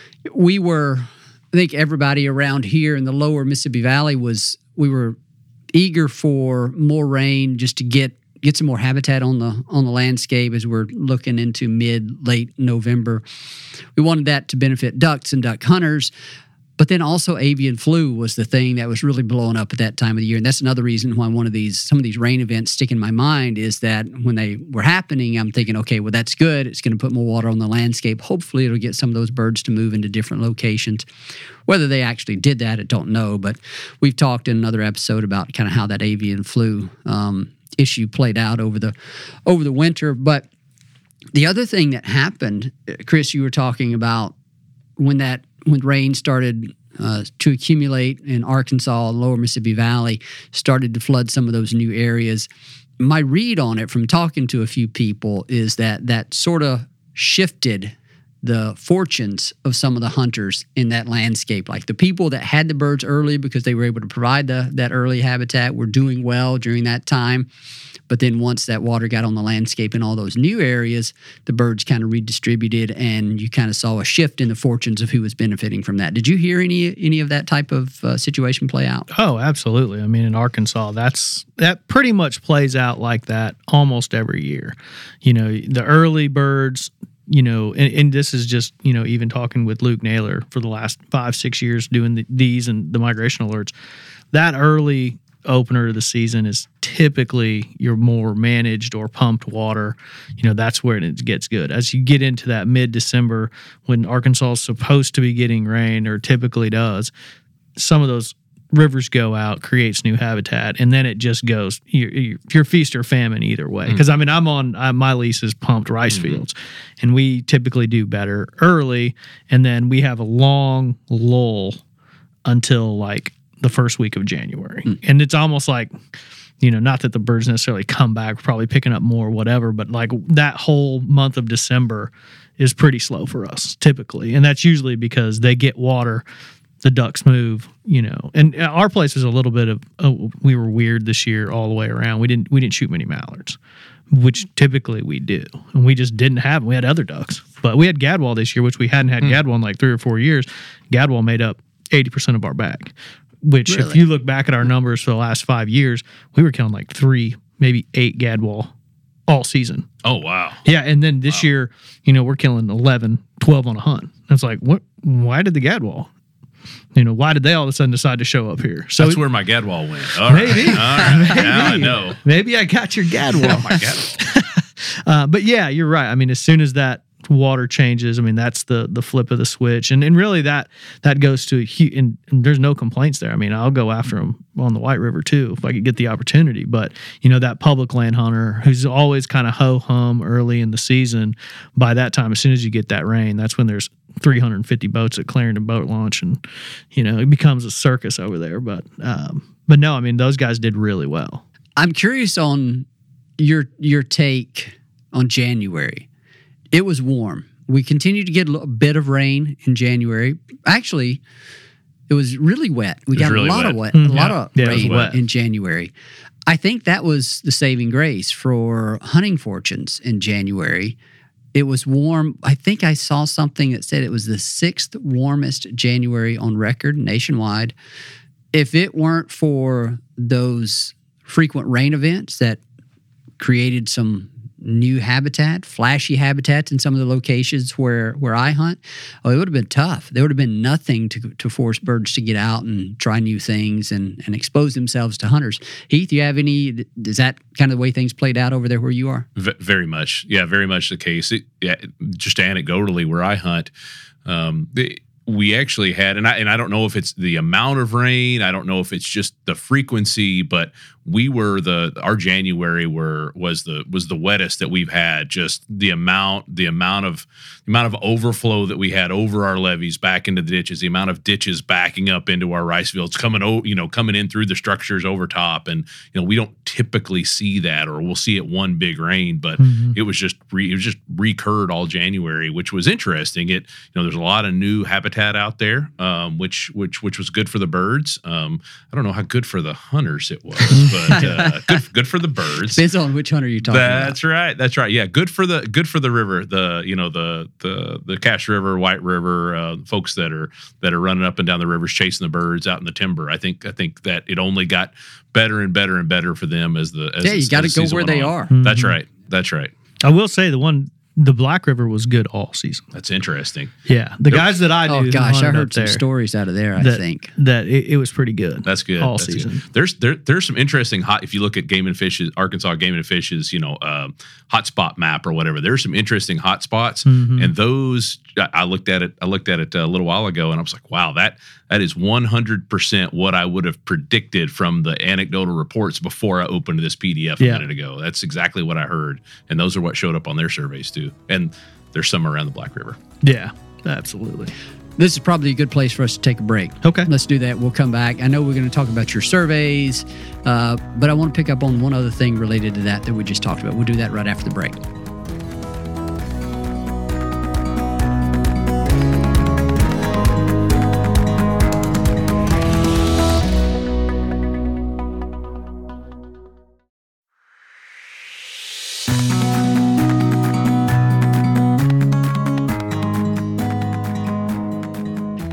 I think everybody around here in the lower Mississippi Valley we were eager for more rain just to get some more habitat on the landscape as we're looking into late November. We wanted that to benefit ducks and duck hunters, but then also avian flu was the thing that was really blowing up at that time of the year. And that's another reason why some of these rain events stick in my mind is that when they were happening, I'm thinking, okay, well, that's good. It's going to put more water on the landscape. Hopefully it'll get some of those birds to move into different locations. Whether they actually did that, I don't know. But we've talked in another episode about kind of how that avian flu issue played out over the winter. But the other thing that happened, Chris, you were talking about when rain started to accumulate in Arkansas, lower Mississippi Valley, started to flood some of those new areas. My read on it from talking to a few people is that sort of shifted the fortunes of some of the hunters in that landscape. Like the people that had the birds early because they were able to provide that early habitat were doing well during that time. But then once that water got on the landscape in all those new areas, the birds kind of redistributed, and you kind of saw a shift in the fortunes of who was benefiting from that. Did you hear any of that type of situation play out? Oh, absolutely. In Arkansas, that pretty much plays out like that almost every year. The early birds, and this is just, even talking with Luke Naylor for the last 5-6 years doing these and the migration alerts, that early opener of the season is typically your more managed or pumped water. That's where it gets good. As you get into that mid-December, when Arkansas is supposed to be getting rain, or typically does, some of those rivers go out, creates new habitat, and then it just goes. You're feast or famine either way. Because I'm on my lease is pumped rice fields, and we typically do better early, and then we have a long lull until like the first week of January. And it's almost like, not that the birds necessarily come back, probably picking up more, whatever, but like that whole month of December is pretty slow for us typically. And that's usually because they get water, the ducks move, and our place was a little bit of, we were weird this year all the way around. We didn't shoot many mallards, which typically we do. And we just didn't have them. We had other ducks, but we had gadwall this year, which we hadn't had gadwall in like 3 or 4 years. Gadwall made up 80% of our bag. Which, if you look back at our numbers for the last 5 years, we were killing like 3, maybe 8 gadwall all season. Oh, wow. Yeah, and then this year, we're killing 11, 12 on a hunt. And it's like, what? Why did the gadwall? Why did they all of a sudden decide to show up here? So that's where my gadwall went. Maybe. All right. Maybe. Now I know. Maybe I got your gadwall. Oh, my gadwall. But yeah, you're right. I mean, as soon as that water changes, that's the flip of the switch, and really that goes to and there's no complaints there. I'll go after them on the White River too if I could get the opportunity, but that public land hunter who's always kind of ho-hum early in the season, by that time, as soon as you get that rain, that's when there's 350 boats at Clarendon Boat Launch, and it becomes a circus over there. But no, those guys did really well. I'm curious on your take on January. It was warm. We continued to get a bit of rain in January. Actually, it was really wet. We got really a lot wet. of lot of rain wet in January. I think that was the saving grace for hunting fortunes in January. It was warm. I think I saw something that said it was the 6th warmest January on record nationwide. If it weren't for those frequent rain events that created some new habitat, flashy habitats in some of the locations where I hunt, it would have been tough. There would have been nothing to force birds to get out and try new things and expose themselves to hunters. Heath, you have any, is that kind of the way things played out over there where you are? Very much. Yeah, very much the case. Just anecdotally where I hunt, we actually had, and I don't know if it's the amount of rain, I don't know if it's just the frequency, but we were our January was the wettest that we've had. Just the amount of overflow that we had over our levees back into the ditches, the amount of ditches backing up into our rice fields, coming in through the structures over top, and we don't typically see that, or we'll see it one big rain, but it was just recurred all January, which was interesting. There's a lot of new habitat out there, which was good for the birds. I don't know how good for the hunters it was. But good for the birds. Depends on which hunter you're talking about. That's right. Yeah, good for the river. The Cache River, White River, folks that are running up and down the rivers chasing the birds out in the timber. I think that it only got better and better and better for them as you got to go where they are. That's right. That's right. I will say the Black River was good all season. That's interesting. Yeah, the guys that I knew. Oh gosh, I heard some stories out of there. I think that it was pretty good. That's good all That's season. Good. There's some interesting if you look at Game and Fish's Arkansas Game and Fish's hotspot map or whatever. There's some interesting hot spots, and those I looked at it a little while ago, and I was like, wow, that is 100% what I would have predicted from the anecdotal reports before I opened this PDF a minute ago. That's exactly what I heard, and those are what showed up on their surveys too. And there's some around the Black River. Yeah, absolutely. This is probably a good place for us to take a break. Okay. Let's do that. We'll come back. I know we're going to talk about your surveys, but I want to pick up on one other thing related to that we just talked about. We'll do that right after the break.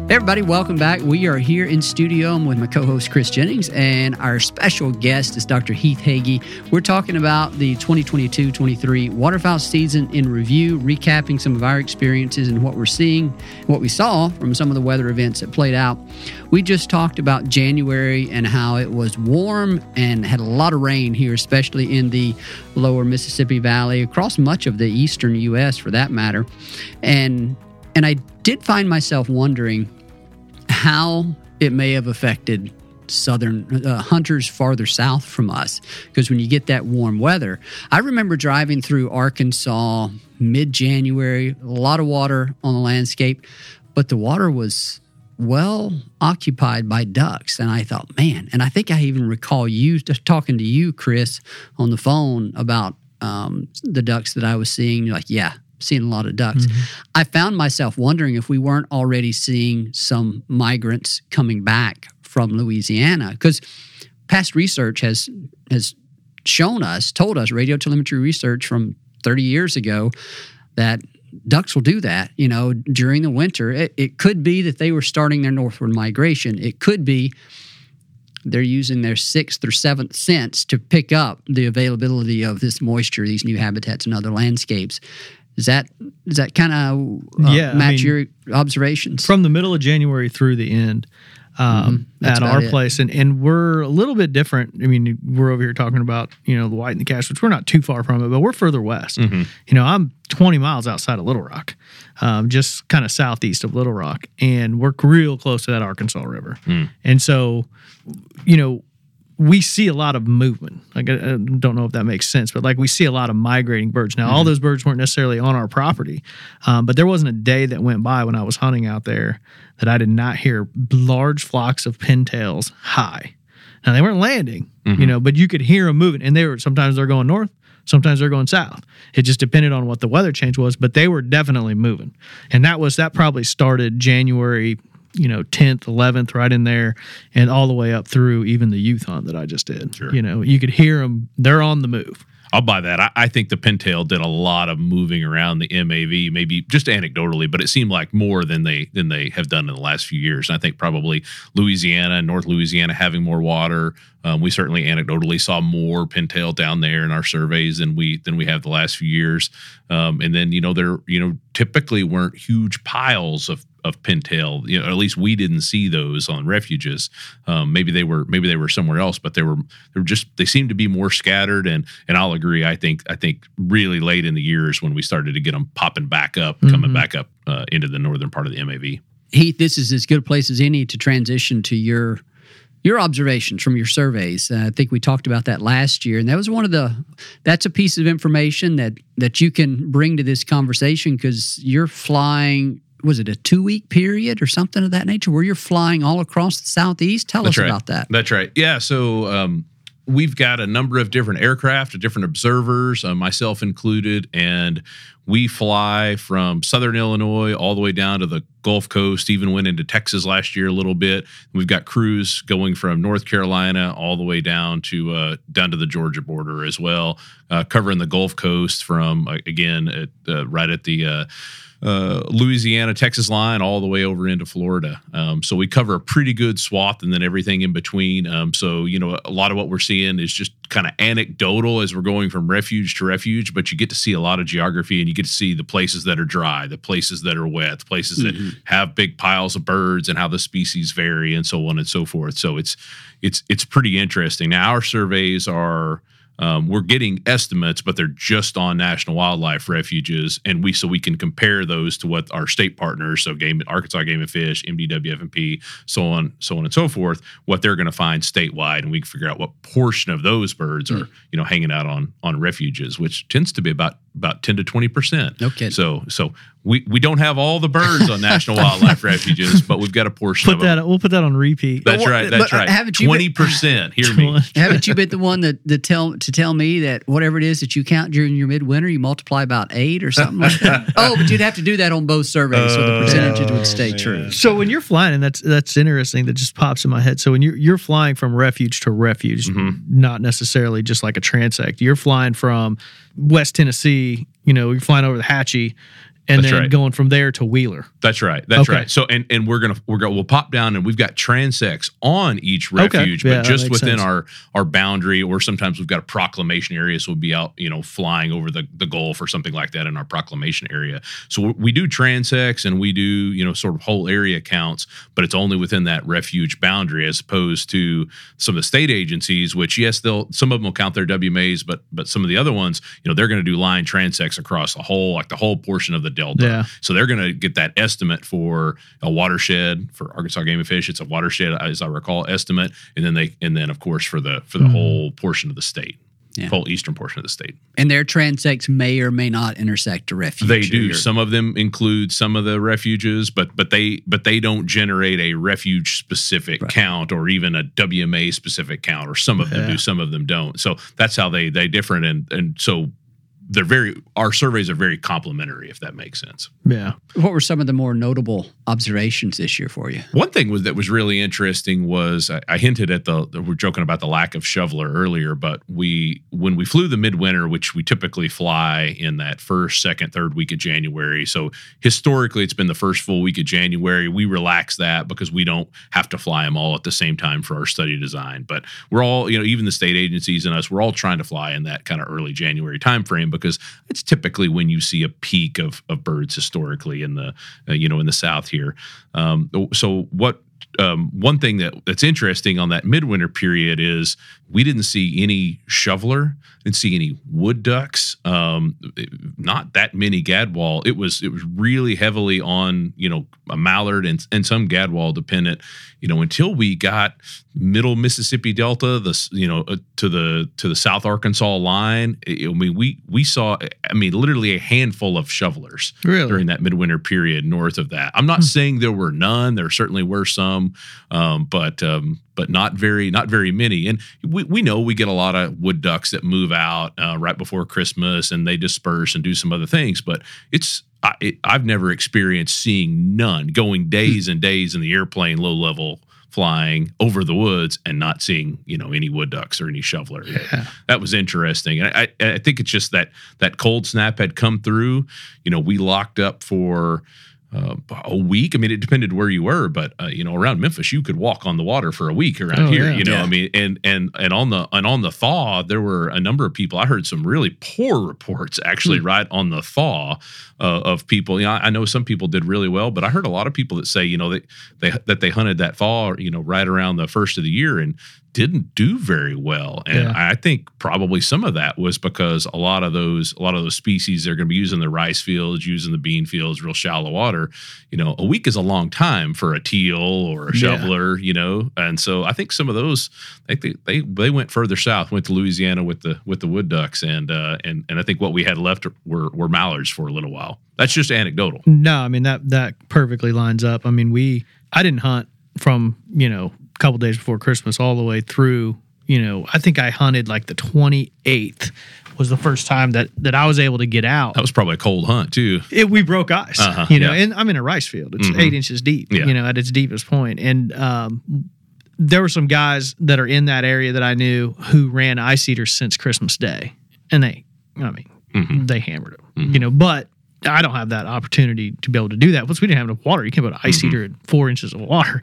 Hey everybody, welcome back. We are here in studio. I'm with my co-host Chris Jennings, and our special guest is Dr. Heath Hagee. We're talking about the 2022-23 waterfowl season in review, recapping some of our experiences and what we're seeing, what we saw from some of the weather events that played out. We just talked about January and how it was warm and had a lot of rain here, especially in the lower Mississippi Valley, across much of the eastern U.S. for that matter. And I did find myself wondering how it may have affected southern hunters farther south from us, because when you get that warm weather, I remember driving through Arkansas mid-January, a lot of water on the landscape, but the water was well occupied by ducks. And I thought, man, and I think I even recall you talking to you, Chris, on the phone about the ducks that I was seeing. You're like, yeah, seeing a lot of ducks. Mm-hmm. I found myself wondering if we weren't already seeing some migrants coming back from Louisiana, because past research has told us, radio telemetry research from 30 years ago, that ducks will do that, during the winter. It could be that they were starting their northward migration. It could be they're using their sixth or seventh sense to pick up the availability of this moisture, these new habitats and other landscapes. Does that kind of match your observations? From the middle of January through the end at our place. And we're a little bit different. I mean, we're over here talking about, the white and the cash, which we're not too far from it, but we're further west. Mm-hmm. I'm 20 miles outside of Little Rock, just kind of southeast of Little Rock. And we're real close to that Arkansas River. Mm. And so, we see a lot of movement. Like, I don't know if that makes sense, but we see a lot of migrating birds. Now, all those birds weren't necessarily on our property, but there wasn't a day that went by when I was hunting out there that I did not hear large flocks of pintails high. Now, they weren't landing, but you could hear them moving, and sometimes they're going north, sometimes they're going south. It just depended on what the weather change was, but they were definitely moving. And that probably started January 10th, 11th, right in there, and all the way up through even the youth hunt that I just did. Sure. You could hear them. They're on the move. I'll buy that. I think the pintail did a lot of moving around the MAV, maybe just anecdotally, but it seemed like more than they have done in the last few years. And I think probably Louisiana and North Louisiana having more water. We certainly anecdotally saw more pintail down there in our surveys than we have the last few years. And then there typically weren't huge piles of pintail. At least we didn't see those on refuges. Maybe they were somewhere else, but they seemed to be more scattered. And I'll agree. I think really late in the years when we started to get them popping back up, coming back up into the northern part of the MAV. Heath, this is as good a place as any to transition to your observations from your surveys. I think we talked about that last year, and that was that's a piece of information that you can bring to this conversation, because you're flying. Was it a 2-week period or something of that nature where you're flying all across the Southeast? Tell us about that. That's right. Yeah. So we've got a number of different aircraft, different observers, myself included, and we fly from Southern Illinois all the way down to the Gulf Coast, even went into Texas last year a little bit. We've got crews going from North Carolina all the way down to the Georgia border as well, covering the Gulf Coast from, again, right at the Louisiana, Texas line all the way over into Florida. So we cover a pretty good swath, and then everything in between. So, a lot of what we're seeing is just kind of anecdotal as we're going from refuge to refuge, but you get to see a lot of geography, and you get to see the places that are dry, the places that are wet, the places that have big piles of birds, and how the species vary, and so on and so forth. So it's pretty interesting. Now, our surveys are, we're getting estimates, but they're just on national wildlife refuges, and we can compare those to what our state partners, so Arkansas Game and Fish, MDWF&P, so on and so forth, what they're going to find statewide, and we can figure out what portion of those birds are hanging out on refuges, which tends to be about 10 to 20%. Okay. So we don't have all the birds on national wildlife refuges, but we've got a portion of them. We'll put that on repeat. That's right. 20%. Hear me. Haven't you been the one to tell me that whatever it is that you count during your midwinter, you multiply about 8 or something like that? Oh, but you'd have to do that on both surveys, so the percentages would stay true. So when you're flying, and that's interesting, that just pops in my head. So when you're flying from refuge to refuge, not necessarily just like a transect, you're flying from West Tennessee, you're flying over the Hatchie, and That's then right. going from there to Wheeler. That's right. That's Okay. right. So and we'll pop down, and we've got transects on each refuge, Yeah, but that just makes within sense. our boundary, or sometimes we've got a proclamation area, so we'll be out, flying over the Gulf or something like that in our proclamation area. So we do transects and we do, sort of whole area counts, but it's only within that refuge boundary, as opposed to some of the state agencies, which yes, some of them will count their WMAs, but some of the other ones, they're going to do line transects across the whole portion of the Delta. Yeah. So they're going to get that estimate for a watershed for Arkansas Game and Fish. It's a watershed, as I recall, estimate, and then of course for the whole portion of the state, whole eastern portion of the state. And their transects may or may not intersect a refuge. They do. Some of them include some of the refuges, but they don't generate a refuge specific count or even a WMA specific count. Or some of them do, some of them don't. So that's how they differ, and so. Our surveys are very complementary, if that makes sense. Yeah. What were some of the more notable observations this year for you? One thing that was really interesting was I hinted at we're joking about the lack of shoveler earlier, but when we flew the midwinter, which we typically fly in that first, second, third week of January. So historically, it's been the first full week of January. We relax that because we don't have to fly them all at the same time for our study design. But we're all, even the state agencies and us, we're all trying to fly in that kind of early January timeframe, because it's typically when you see a peak of birds historically in the in the South here. So what one thing that's interesting on that midwinter period is we didn't see any shoveler, didn't see any wood ducks, not that many gadwall. It was really heavily on a mallard and some gadwall dependent. Until we got middle Mississippi Delta, to the South Arkansas line. We saw literally a handful of shovelers during that midwinter period north of that. I'm not saying there were none. There certainly were some, but not very many. And we know we get a lot of wood ducks that move out right before Christmas, and they disperse and do some other things. But I've never experienced seeing none, going days and days in the airplane, low level flying over the woods and not seeing any wood ducks or any shoveler. Yeah. That was interesting. And I think it's just that cold snap had come through. We locked up for a week. It depended where you were, but around Memphis, you could walk on the water for a week around here. And on the thaw, there were a number of people. I heard some really poor reports actually right on the thaw of people. I know some people did really well, but I heard a lot of people that say that they hunted that thaw right around the first of the year and didn't do very well. And I think probably some of that was because a lot of those species, they're going to be using the rice fields, using the bean fields, real shallow water. A week is a long time for a teal or a shoveler, and so I think some of those, they went further south, went to Louisiana with the wood ducks, and I think what we had left were mallards for a little while. That's just anecdotal. No, that perfectly lines up. I didn't hunt from couple days before Christmas all the way through, I think I hunted like the 28th was the first time that I was able to get out. That was probably a cold hunt too. We broke ice, and I'm in a rice field. It's 8 inches deep, at its deepest point. And there were some guys that are in that area that I knew who ran ice eaters since Christmas Day. And they hammered them, but I don't have that opportunity to be able to do that. Plus, we didn't have enough water. You can't put an ice heater at 4 inches of water.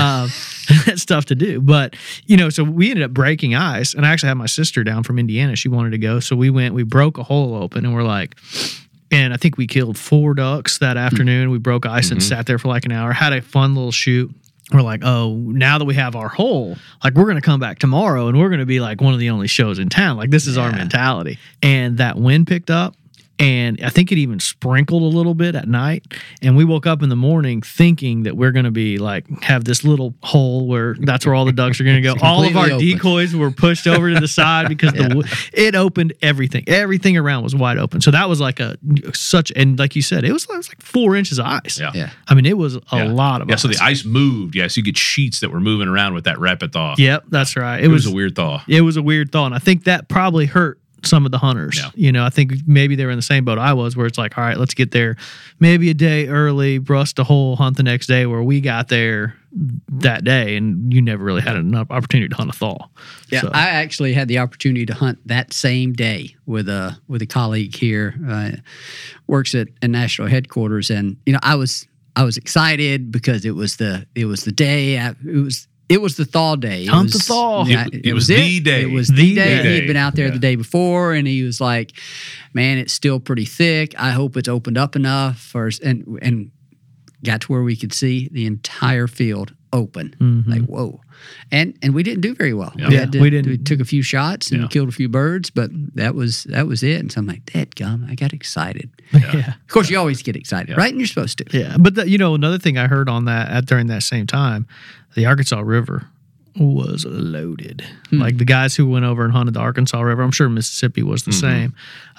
That's tough to do. But, so we ended up breaking ice. And I actually had my sister down from Indiana. She wanted to go. So we broke a hole open, and we're like, and I think we killed 4 ducks that afternoon. We broke ice and sat there for like an hour, had a fun little shoot. We're like, oh, now that we have our hole, like we're going to come back tomorrow and we're going to be like one of the only shows in town. Like this is our mentality. And that wind picked up. And I think it even sprinkled a little bit at night. And we woke up in the morning thinking that we're going to be like, have this little hole where that's where all the ducks are going to go. All of our decoys were pushed over to the side because it opened everything. Everything around was wide open. So that was like and like you said, it was like 4 inches of ice. Yeah. It was a lot of ice. So the ice moved. Yeah. So you get sheets that were moving around with that rapid thaw. Yep, that's right. It was a weird thaw. It was a weird thaw. And I think that probably hurt some of the hunters. Yeah. You know, I think maybe they were in the same boat I was, where it's like, all right, let's get there maybe a day early, bust a hole, hunt the next day, where we got there that day and you never really had enough opportunity to hunt a thaw. Yeah, So, I actually had the opportunity to hunt that same day with a colleague here, works at national headquarters, and you know I was excited because it was the day. It was the thaw day. Hunt the thaw. Yeah, It was the day. It was the day. day. He had been out there Yeah. the day before, and he was like, "Man, it's still pretty thick. I hope it's opened up enough." And got to where we could see the entire field open. Like, whoa. And we didn't do very well. Yeah. we didn't. We took a few shots and Yeah. killed a few birds, but that was it. And so I'm like, dadgum, I got excited. yeah. Of course, you always get excited, right? And you're supposed to. Yeah, but you know, another thing I heard on that during that same time, the Arkansas River was loaded. Like the guys who went over and hunted the Arkansas River, I'm sure Mississippi was the same.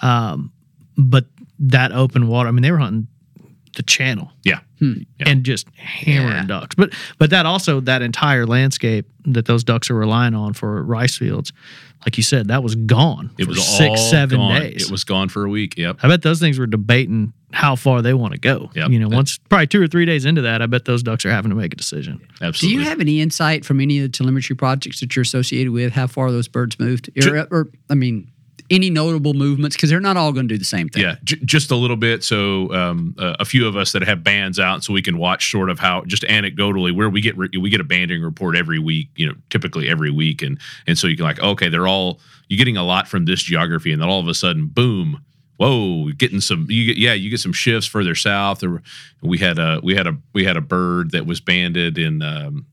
But that open water, I mean, they were hunting the channel Yeah. and just hammering ducks. But that also, that entire landscape that those ducks are relying on for rice fields, like you said, that was gone. It for was 6-7 gone. days. It was gone for a week. Yep. I bet those things were debating how far they want to go. Yep. You know, once probably 2 or 3 days into that, I bet those ducks are having to make a decision. Do Absolutely. you have any insight from any of the telemetry projects that you're associated with, how far those birds moved? Or I mean, any notable movements? Because they're not all going to do the same thing. Yeah, just a little bit. So a few of us that have bands out, so we can watch sort of how, just anecdotally, where we get a banding report every week. You know, typically every week, and so you can like, okay, you're getting a lot from this geography, and then all of a sudden, boom. Whoa, getting some. You get some shifts further south. We had a bird that was banded in.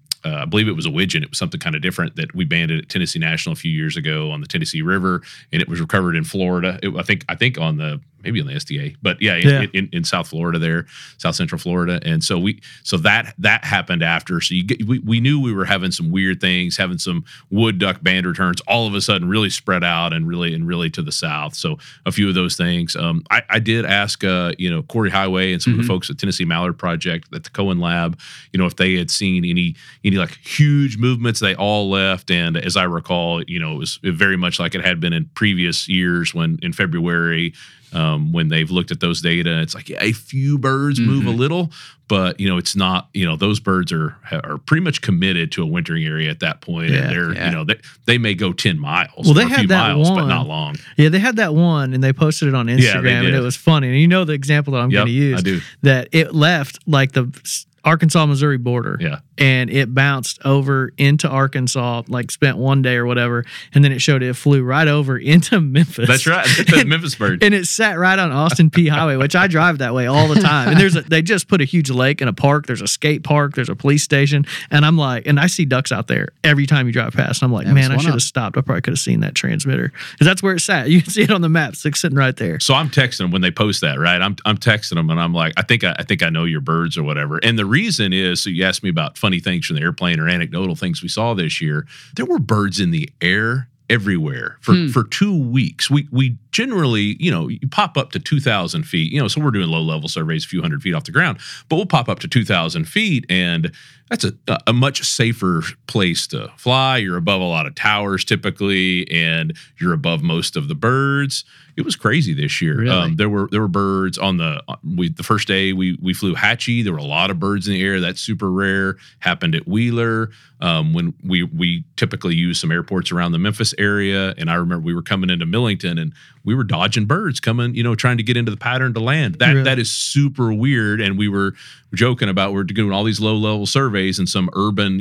I believe it was a widgeon. It was something kind of different that we banded at Tennessee National a few years ago on the Tennessee River, and it was recovered in Florida. I think on the SDA, but in South Florida there, South Central Florida, and so that happened after. So we knew we were having some weird things, having some wood duck band returns all of a sudden really spread out and really to the south. So a few of those things. I did ask Corey Highway and some of the folks at Tennessee Mallard Project at the Cohen Lab, if they had seen any like huge movements. They all left, and as I recall, it was very much like it had been in previous years when in February. When they've looked at those data, it's like a few birds move a little, but it's not. Those birds are pretty much committed to a wintering area at that point, and they're they may go 10 miles. Well, they or a had few that miles, one, but not long. Yeah, they had that one, and they posted it on Instagram, they and did. it was funny. And the example that I'm going to use, I do. that it left like the Arkansas-Missouri border. Yeah. And it bounced over into Arkansas, like spent one day or whatever, and then it showed it flew right over into Memphis. That's right, the Memphis bird. And it sat right on Austin P Highway, which I drive that way all the time. And they just put a huge lake and a park. There's a skate park. There's a police station. And I'm like, and I see ducks out there every time you drive past. And I'm like, man, I should have stopped. I probably could have seen that transmitter because that's where it sat. You can see it on the map. It's sitting right there. So I'm texting them when they post that, right? I'm texting them and I'm like, I think I know your birds or whatever. And the reason is, so you asked me about funny things from the airplane or anecdotal things we saw this year. There were birds in the air everywhere for 2 weeks. We generally, you pop up to 2,000 feet, so we're doing low level surveys, a few hundred feet off the ground, but we'll pop up to 2,000 feet, and that's a much safer place to fly. You're above a lot of towers typically, and you're above most of the birds. It was crazy this year. Really? There were birds on the first day we flew Hatchie. There were a lot of birds in the air. That's super rare. Happened at Wheeler. When we typically use some airports around the Memphis area, and I remember we were coming into Millington and we were dodging birds coming, trying to get into the pattern to land. That is super weird. And we were joking about we're doing all these low level surveys, and some urban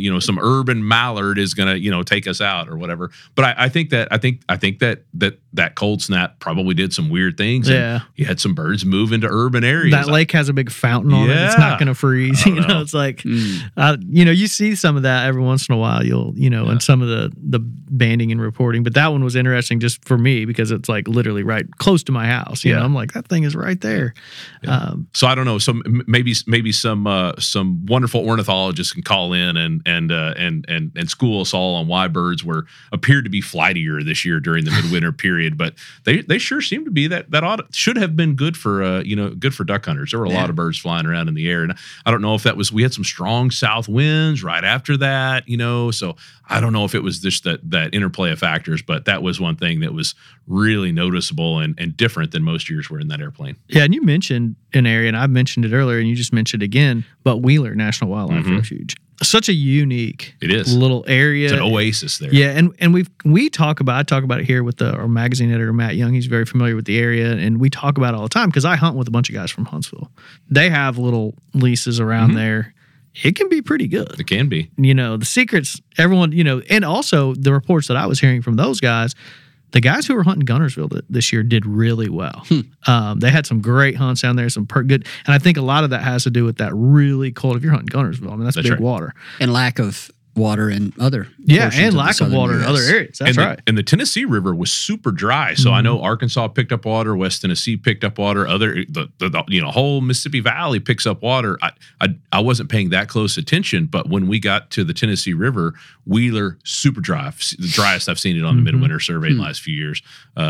mallard is gonna take us out or whatever. But I think that cold snap probably did some weird things. Yeah, you had some birds move into urban areas. That lake has a big fountain on it. It's not going to freeze. It's like, you see some of that every once in a while. And some of the banding and reporting. But that one was interesting just for me because it's like literally right close to my house. You know, I'm like, that thing is right there. Yeah. So I don't know. So maybe some wonderful ornithologists can call in and school us all on why birds appeared to be flightier this year during the midwinter period. period. But they sure seem to be that ought should have been good for good for duck hunters. There were a lot of birds flying around in the air, and I don't know if that was we had some strong south winds right after that, so I don't know if it was just that interplay of factors, but that was one thing that was really noticeable and different than most years were in that airplane. Yeah, and you mentioned an area, and I mentioned it earlier, and you just mentioned it again, but Wheeler National Wildlife Refuge. Such a unique little area. It's an oasis there. Yeah, and I talk about it here with our magazine editor, Matt Young. He's very familiar with the area, and we talk about it all the time because I hunt with a bunch of guys from Huntsville. They have little leases around there. It can be pretty good. It can be. The secrets, everyone, and also the reports that I was hearing from those guys, the guys who were hunting Guntersville this year did really well. They had some great hunts down there, some good, and I think a lot of that has to do with that really cold. If you're hunting Guntersville, I mean that's big right. water and lack of water in other and lack of water in other areas. That's right. And the Tennessee River was super dry, so I know Arkansas picked up water, West Tennessee picked up water, the whole Mississippi Valley picks up water. I wasn't paying that close attention, but when we got to the Tennessee River, Wheeler super dry, the driest I've seen it on the Midwinter Survey in the last few years.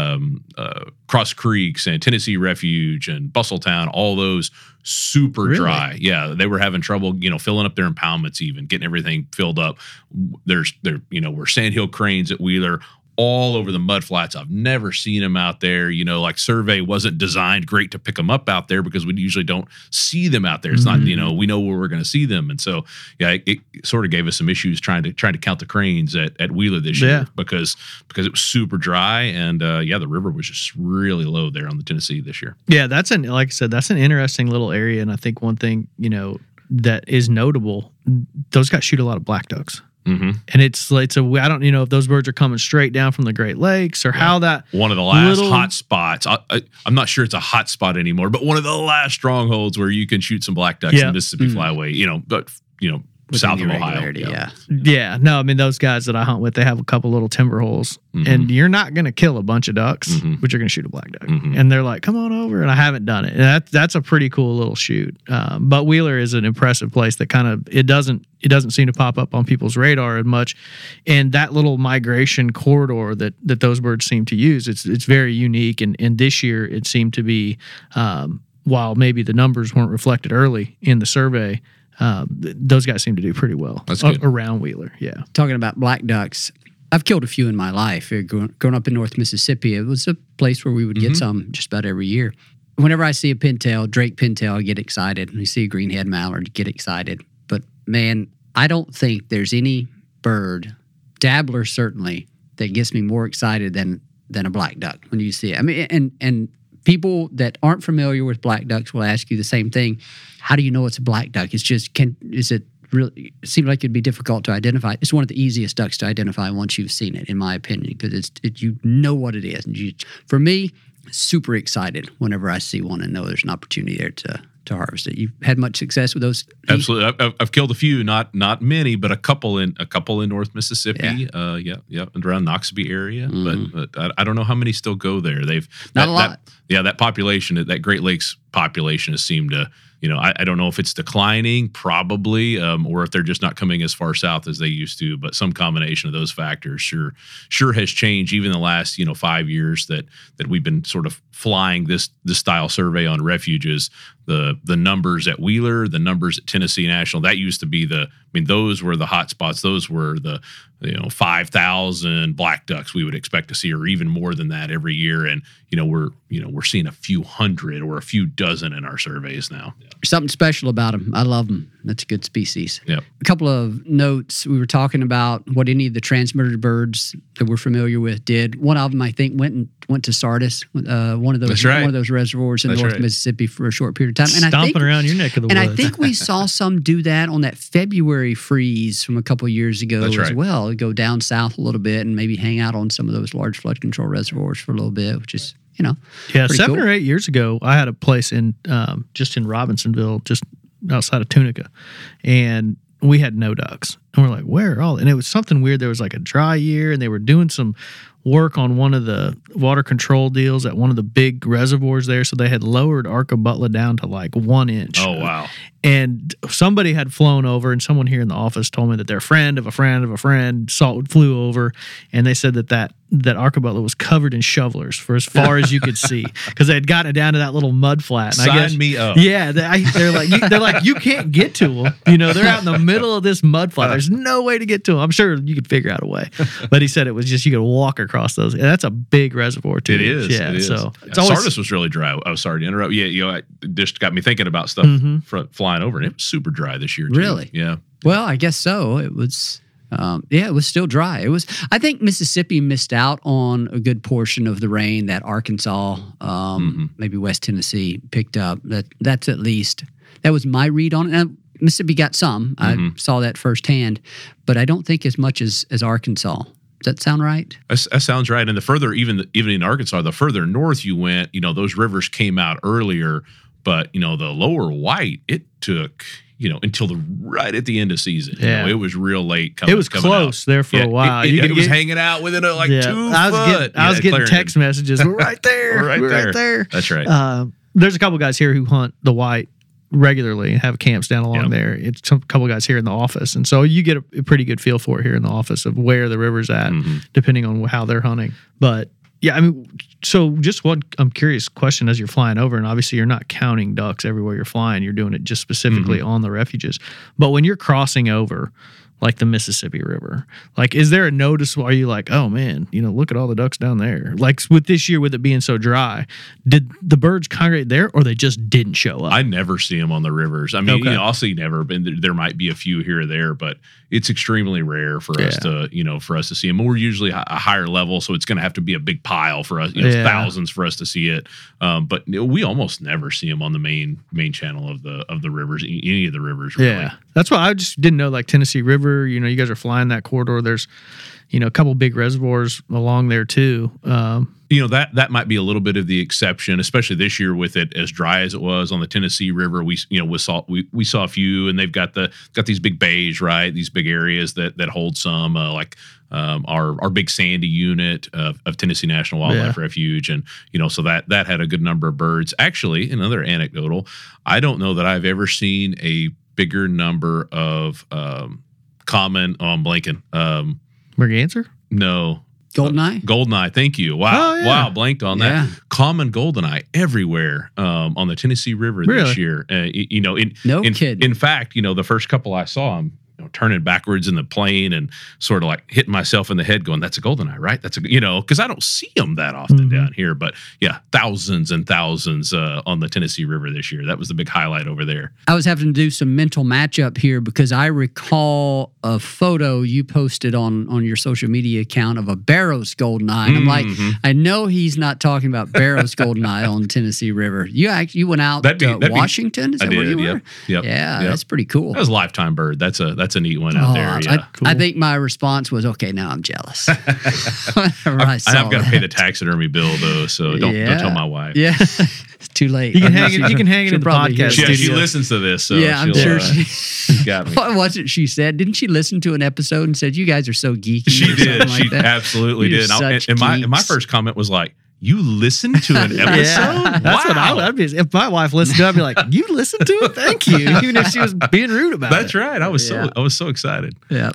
Cross Creeks and Tennessee Refuge and Bustletown, all those super dry. Yeah, they were having trouble, filling up their impoundments, even getting everything filled up. We're sandhill cranes at Wheeler all over the mud flats. I've never seen them out there. Like Survey wasn't designed great to pick them up out there because we usually don't see them out there. It's not, we know where we're going to see them. And so, it sort of gave us some issues trying to count the cranes at Wheeler this year because it was super dry. And the river was just really low there on the Tennessee this year. Yeah, like I said, that's an interesting little area. And I think one thing, that is notable, those guys shoot a lot of black ducks. And I don't if those birds are coming straight down from the Great Lakes or how that one of the last hot spots. I'm not sure it's a hot spot anymore, but one of the last strongholds where you can shoot some black ducks in the Mississippi Flyway. But south of Ohio. Yeah. No, I mean those guys that I hunt with, they have a couple little timber holes, and you're not going to kill a bunch of ducks, but you're going to shoot a black duck. And they're like, "Come on over," and I haven't done it. And that's a pretty cool little shoot. But Wheeler is an impressive place that kind of it doesn't seem to pop up on people's radar as much. And that little migration corridor that those birds seem to use, it's very unique. And this year it seemed to be, while maybe the numbers weren't reflected early in the survey, those guys seem to do pretty well around Wheeler. Yeah. Talking about black ducks, I've killed a few in my life. Growing up in North Mississippi, it was a place where we would get some just about every year. Whenever I see a pintail, Drake pintail, I get excited. When you see a greenhead mallard, get excited. But man, I don't think there's any bird, dabbler certainly, that gets me more excited than a black duck when you see it. I mean, and people that aren't familiar with black ducks will ask you the same thing. How do you know it's a black duck? It's just, is it really, it seems like it'd be difficult to identify. It's one of the easiest ducks to identify once you've seen it, in my opinion, because you know what it is. And for me, super excited whenever I see one and know there's an opportunity there to harvest it. You've had much success with those? Absolutely. I've killed a few, not many, but a couple in North Mississippi. And around Noxubee area. But I don't know how many still go there. They've not a lot. That population, that Great Lakes population, has seemed to. I don't know if it's declining, probably, or if they're just not coming as far south as they used to. But some combination of those factors sure has changed. Even the last 5 years that we've been sort of flying this style survey on refuges. The numbers at Wheeler, the numbers at Tennessee National, that used to be those were the hot spots. Those were the 5,000 black ducks we would expect to see, or even more than that every year. And we're seeing a few hundred or a few dozen in our surveys now. There's something special about them. I love them. That's a good species. Yep. A couple of notes. We were talking about what any of the transmitted birds that we're familiar with did. One of them, I think, went to Sardis, one of those reservoirs in North Mississippi for a short period of time. And stomping around your neck of the woods. And I think we saw some do that on that February freeze from a couple of years ago as well. Go down south a little bit and maybe hang out on some of those large flood control reservoirs for a little bit, which is, 7 or 8 years ago, I had a place in just in Robinsonville, just outside of Tunica, and we had no ducks. And we're like, where are all? And it was something weird. There was like a dry year, and they were doing some work on one of the water control deals at one of the big reservoirs there. So they had lowered Arkabutla down to like 1 inch. Oh, wow. And somebody had flown over, and someone here in the office told me that their friend of a friend of a friend flew over, and they said that Arkabutla was covered in shovelers for as far as you could see, because they had gotten it down to that little mud flat. And Sign me up. Yeah, they're like you can't get to them. You know, they're out in the middle of this mud flat. There's no way to get to them. I'm sure you could figure out a way, but he said it was just you could walk across those. And that's a big reservoir too. It is. Yeah. It is. So it's always, Sardis was really dry. I was sorry to interrupt. Yeah, it just got me thinking about stuff flying over, and it was super dry this year too. Really? Yeah. Well, I guess so. It was. It was still dry. It was. I think Mississippi missed out on a good portion of the rain that Arkansas, maybe West Tennessee picked up. That's at least that was my read on it. And Mississippi got some. I saw that firsthand, but I don't think as much as Arkansas. Does that sound right? That sounds right. And the further, even in Arkansas, the further north you went, those rivers came out earlier. But the lower White, it took until right at the end of season. Yeah. It was real late. It was close there for a while. It was hanging out within 2 foot. I was getting text messages. We're right there. We're right there. That's right. There's a couple guys here who hunt the White regularly and have camps down along there. It's a couple guys here in the office, and so you get a pretty good feel for it here in the office of where the river's at, depending on how they're hunting. But yeah, I mean, so just one I'm curious question as you're flying over, and obviously you're not counting ducks everywhere you're flying. You're doing it just specifically on the refuges. But when you're crossing over, like the Mississippi River, like, is there a noticeable, are you like, oh man, look at all the ducks down there? Like with this year, with it being so dry, did the birds congregate there, or they just didn't show up? I never see them on the rivers. I mean, I'll see never, but there might be a few here or there, but it's extremely rare for us to, for us to see them. We're usually a higher level, so it's going to have to be a big pile for us, thousands for us to see it. But we almost never see them on the main channel of the rivers, any of the rivers. Really. Yeah, that's why I just didn't know, like Tennessee River. You guys are flying that corridor. There's, a couple big reservoirs along there too. That might be a little bit of the exception, especially this year with it as dry as it was on the Tennessee River. We saw a few, and they've got these big bays, right? These big areas that hold some, our big Sandy unit of Tennessee National Wildlife Refuge, and so that had a good number of birds. Actually, another anecdotal, I don't know that I've ever seen a bigger number of common. Oh, I'm blanking. Merganser? No. Goldeneye. Thank you. Wow. Oh, yeah. Wow. Blanked on that. Common goldeneye everywhere on the Tennessee River this year. Kidding. In fact, the first couple I saw them, turning backwards in the plane and sort of like hitting myself in the head going, that's a goldeneye, right? That's because I don't see them that often down here. But yeah, thousands and thousands on the Tennessee River this year. That was the big highlight over there. I was having to do some mental matchup here because I recall a photo you posted on your social media account of a Barrows goldeneye. And I'm like, I know he's not talking about Barrows goldeneye on the Tennessee River. You went out to Washington? Is that where you were? Yep. Yeah, that's pretty cool. That was a lifetime bird. That's a neat one out there. Yeah. I think my response was, okay, now I'm jealous. I've got to pay the taxidermy bill though, so don't tell my wife. Yeah, it's too late. You can hang it in the podcast. She listens to this, so I'm sure she got me. What was it she said? Didn't she listen to an episode and said, "You guys are so geeky"? She did. She absolutely did. And my first comment was like, you listened to an episode? Yeah, that's what I'd be. If my wife listened to it, I'd be like, you listened to it? Thank you. Even if she was being rude about it. That's right. I was so excited. Yeah.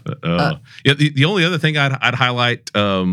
The only other thing I'd highlight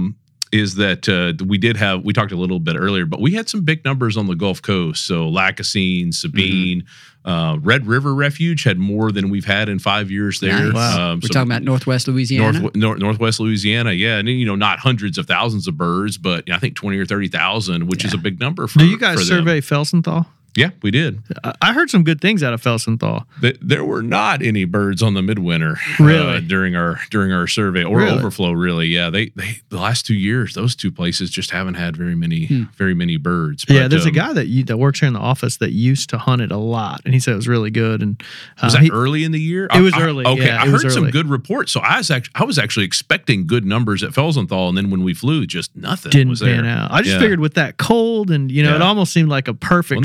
is that we talked a little bit earlier, but we had some big numbers on the Gulf Coast. So Lacassine, Sabine, Red River Refuge had more than we've had in 5 years there. Nice. Wow. We're talking about Northwest Louisiana? Northwest Louisiana, yeah. And, not hundreds of thousands of birds, but I think 20 or 30,000, which is a big number for them. Do you guys survey Felsenthal? Yeah, we did. I heard some good things out of Felsenthal. There were not any birds on the midwinter during our survey or overflow. Really, yeah. They the last 2 years, those two places just haven't had very many birds. But, there's a guy that works here in the office that used to hunt it a lot, and he said it was really good. And was that early in the year? It was early. Okay, yeah, I heard some good reports. So I was actually expecting good numbers at Felsenthal, and then when we flew, just nothing didn't was there. pan out. I just figured with that cold, and it almost seemed like a perfect storm.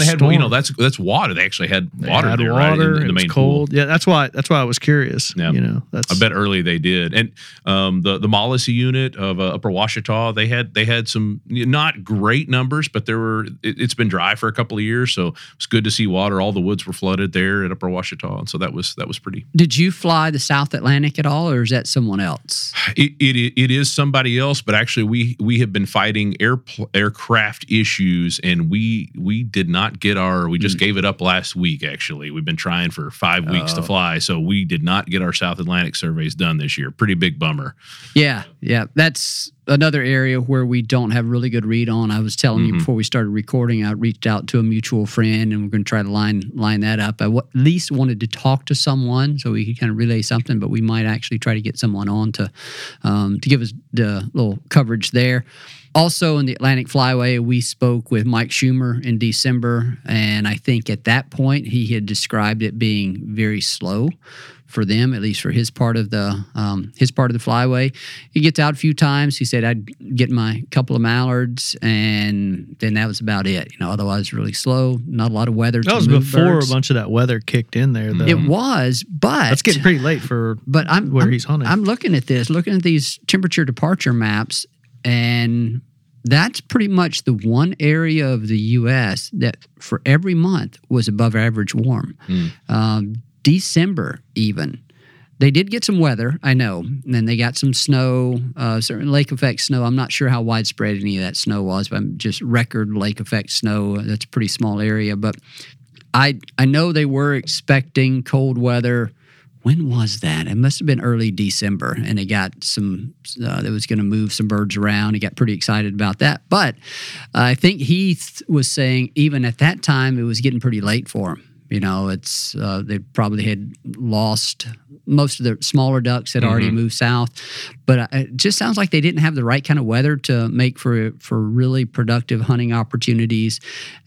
no, that's water. They actually had water had there, water, right? In the it was main cold. pool. Yeah, that's why I was curious. Yeah. You know, that's I bet early they did. And the Mollisey unit of Upper Ouachita, they had some not great numbers, but it's been dry for a couple of years, so it's good to see water. All the woods were flooded there at Upper Ouachita, and so that was pretty. Did you fly the South Atlantic at all, or is that someone else? It is somebody else, but actually we have been fighting aircraft issues, and we did not get we just gave it up last week. Actually, we've been trying for 5 weeks to fly, so we did not get our South Atlantic surveys done this year. Pretty big bummer. Yeah, that's another area where we don't have really good read on. I was telling you before we started recording, I reached out to a mutual friend, and we're going to try to line that up. I at least wanted to talk to someone so we could kind of relay something, but we might actually try to get someone on to give us the little coverage there. Also, in the Atlantic Flyway, we spoke with Mike Schumer in December, and I think at that point he had described it being very slow for them, at least for his part of the flyway. He gets out a few times. He said, I'd get my couple of mallards, and then that was about it. Otherwise really slow, not a lot of weather. That was before a bunch of that weather kicked in there, though. It was, but that's getting pretty late for he's hunting. I'm looking at these temperature departure maps, and that's pretty much the one area of the U.S. that for every month was above average warm. December even. They did get some weather, I know, and then they got some snow, certain lake effect snow. I'm not sure how widespread any of that snow was, but just record lake effect snow. That's a pretty small area. But I know they were expecting cold weather. When was that? It must have been early December, and they got some. That was going to move some birds around. He got pretty excited about that. But I think he was saying even at that time it was getting pretty late for him. They probably had lost most of the smaller ducks had already moved south, but it just sounds like they didn't have the right kind of weather to make for really productive hunting opportunities.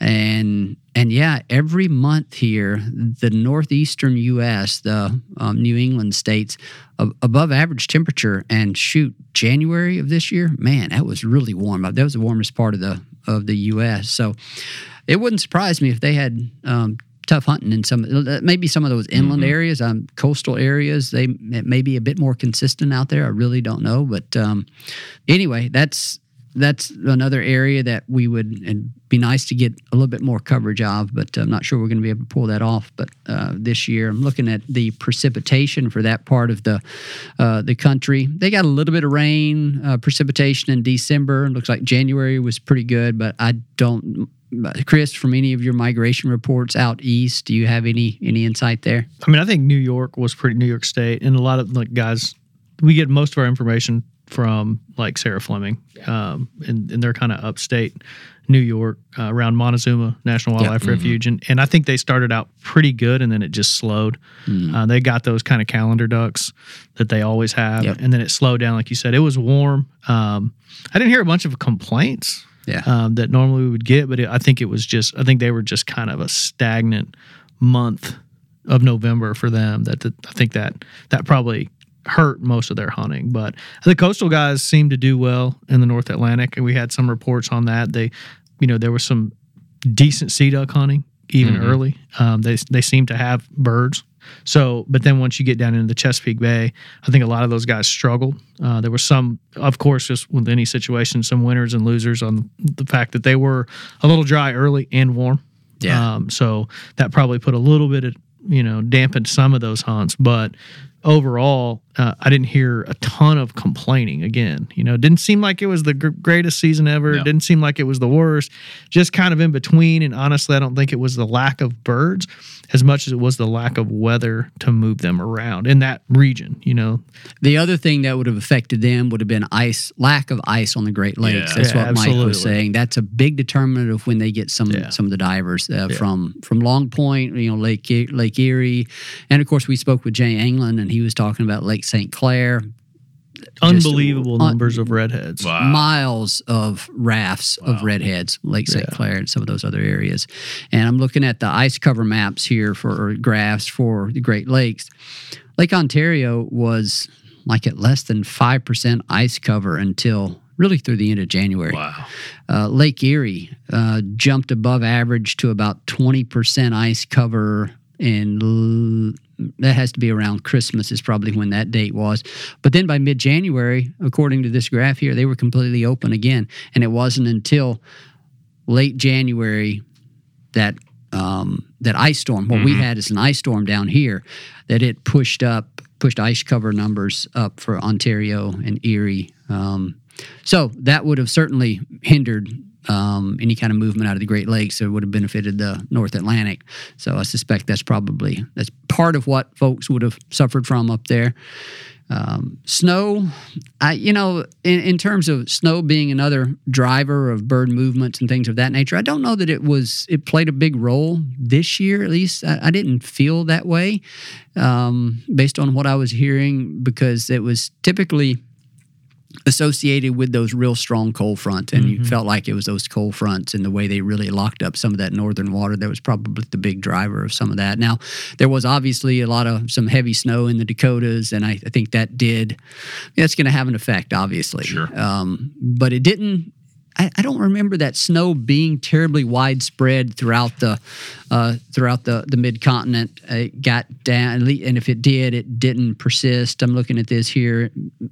And yeah, every month here, the northeastern U.S., the New England states, above average temperature. And shoot, January of this year, man, that was really warm. That was the warmest part of the U.S. So it wouldn't surprise me if they had tough hunting in maybe some of those inland areas, coastal areas. It may be a bit more consistent out there. I really don't know, but anyway, that's another area that it'd be nice to get a little bit more coverage of, but I'm not sure we're going to be able to pull that off. But this year, I'm looking at the precipitation for that part of the country. They got a little bit of rain, precipitation in December. It looks like January was pretty good, but I don't. Chris, from any of your migration reports out east, do you have any insight there? I mean, I think New York State, and a lot of guys, we get most of our information from Sarah Fleming, and they're kind of upstate New York, around Montezuma National Wildlife Refuge, and I think they started out pretty good, and then it just slowed. They got those kind of calendar ducks that they always have, and then it slowed down, like you said. It was warm. I didn't hear a bunch of complaints. That normally we would get, but I think they were just kind of a stagnant month of November for them. I think that probably hurt most of their hunting. But the coastal guys seem to do well in the North Atlantic, and we had some reports on that. There was some decent sea duck hunting even early. They seem to have birds. So, but then once you get down into the Chesapeake Bay, I think a lot of those guys struggled. There were some, of course, just with any situation, some winners and losers on the fact that they were a little dry early and warm. So that probably put a little bit of, dampened some of those hunts. But overall, I didn't hear a ton of complaining again. It didn't seem like it was the greatest season ever. No. It didn't seem like it was the worst. Just kind of in between. And honestly, I don't think it was the lack of birds as much as it was the lack of weather to move them around in that region, The other thing that would have affected them would have been lack of ice on the Great Lakes. That's what absolutely. Mike was saying. That's a big determinant of when they get some of the divers from Long Point, Lake Erie. And of course, we spoke with Jay Anglin, and he was talking about Lake St. Clair. Unbelievable numbers of redheads. Wow. Miles of rafts of redheads, Lake St. Clair and some of those other areas. And I'm looking at the ice cover maps here or graphs for the Great Lakes. Lake Ontario was at less than 5% ice cover until really through the end of January. Wow. Lake Erie jumped above average to about 20% ice cover, and that has to be around Christmas is probably when that date was. But then by mid-January, according to this graph here, they were completely open again. And it wasn't until late January that ice storm, what we had is an ice storm down here, that it pushed ice cover numbers up for Ontario and Erie. So that would have certainly hindered any kind of movement out of the Great Lakes. It would have benefited the North Atlantic. So I suspect that's part of what folks would have suffered from up there. Snow, in terms of snow being another driver of bird movements and things of that nature, I don't know that it played a big role this year. At least I didn't feel that way based on what I was hearing, because it was typically associated with those real strong cold fronts, and you felt like it was those cold fronts and the way they really locked up some of that northern water that was probably the big driver of some of that. Now, there was obviously some heavy snow in the Dakotas, and I think that's going to have an effect, obviously. Sure. But it didn't. I don't remember that snow being terribly widespread throughout the mid-continent. It got down, and if it did, it didn't persist. I'm looking at this here.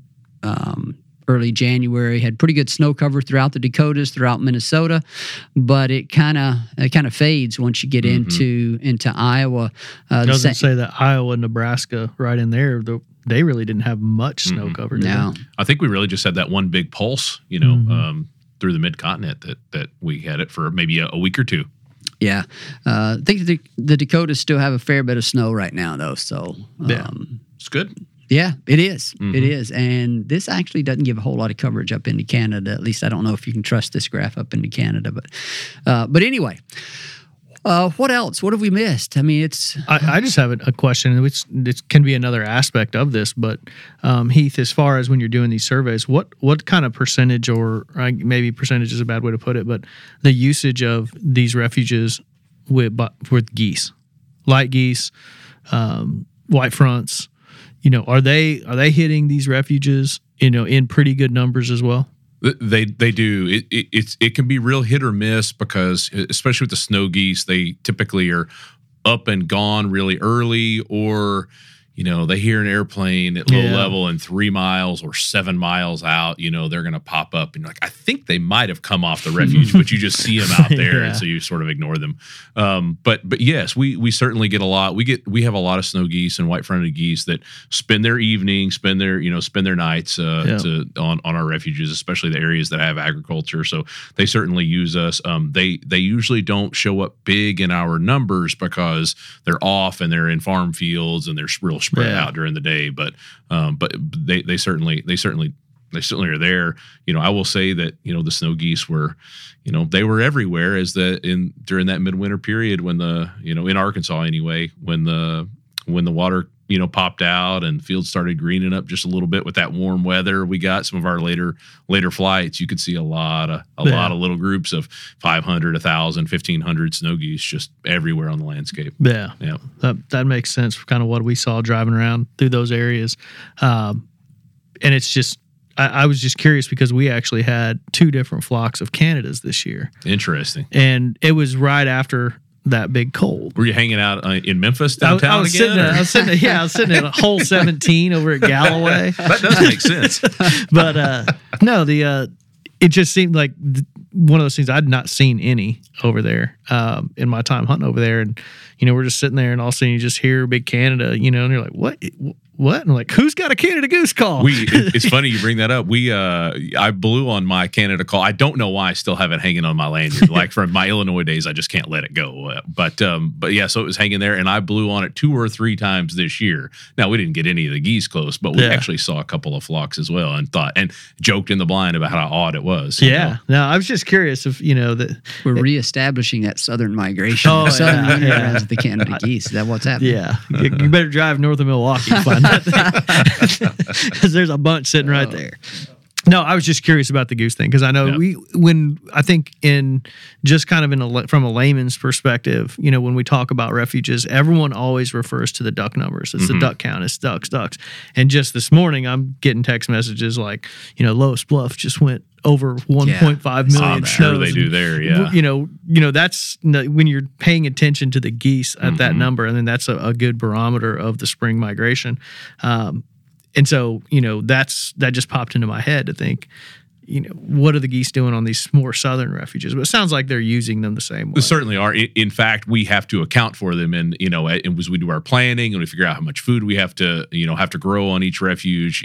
Early January had pretty good snow cover throughout the Dakotas, throughout Minnesota, but it kind of fades once you get into Iowa. Doesn't say that Iowa and Nebraska right in there. They really didn't have much snow cover. No, I think we really just had that one big pulse, through the mid-continent that we had it for maybe a week or two. Yeah, I think the Dakotas still have a fair bit of snow right now, though. So It's good. Yeah, it is. It is. And this actually doesn't give a whole lot of coverage up into Canada. At least I don't know if you can trust this graph up into Canada. But anyway, what else? What have we missed? I mean, I just have a question, which it can be another aspect of this. But Heath, as far as when you're doing these surveys, what kind of percentage, or maybe percentage is a bad way to put it, but the usage of these refuges with geese, light geese, white fronts, are they hitting these refuges, in pretty good numbers as well? They do. It can be real hit or miss, because especially with the snow geese, they typically are up and gone really early, or they hear an airplane at low level and 3 miles or 7 miles out, they're going to pop up and you're like, I think they might have come off the refuge, but you just see them out there. And so you sort of ignore them. But yes, we certainly get a lot. We have a lot of snow geese and white-fronted geese that spend their evenings, spend their nights on our refuges, especially the areas that have agriculture. So they certainly use us. They usually don't show up big in our numbers because they're off and they're in farm fields and they're real spread out during the day, but they certainly are there. I will say that the snow geese were, they were everywhere during that midwinter period when in Arkansas anyway, when the water popped out and fields started greening up just a little bit with that warm weather. We got some of our later flights. You could see a lot of little groups of 500, 1,000, 1,500 snow geese just everywhere on the landscape. Yeah. That makes sense for kind of what we saw driving around through those areas. And it's just, I was just curious because we actually had 2 different flocks of Canadas this year. Interesting. And it was right after that big cold. Were you hanging out in Memphis downtown I was sitting at hole 17 over at Galloway. That does make sense. But no, it just seemed like one of those things I'd not seen any over there in my time hunting over there. And we're just sitting there, and all of a sudden you just hear big Canada, and you're like, what? And I'm like, who's got a Canada goose call? It's funny you bring that up. I blew on my Canada call. I don't know why I still have it hanging on my lanyard. Like from my Illinois days, I just can't let it go. But yeah, so it was hanging there, and I blew on it 2 or 3 times this year. Now we didn't get any of the geese close, but we actually saw a couple of flocks as well, and joked in the blind about how odd it was. Yeah. No, I was just curious if that we're reestablishing that southern migration. Southern winter as the Canada geese. Is that what's happening? Yeah, you better drive north of Milwaukee to find that thing, because there's a bunch sitting right there. No, I was just curious about the goose thing because I know I think in just kind of from a layman's perspective, when we talk about refuges, everyone always refers to the duck numbers. It's the duck count. It's ducks. And just this morning, I'm getting text messages like, Lois Bluff just went over 1.5 million. I'm sure they do there. Yeah. That's when you're paying attention to the geese at that number, and then that's a good barometer of the spring migration. And so, that just popped into my head to think, what are the geese doing on these more southern refuges? But it sounds like they're using them the same way. They certainly are. In fact, we have to account for them, and as we do our planning and we figure out how much food we have to grow on each refuge.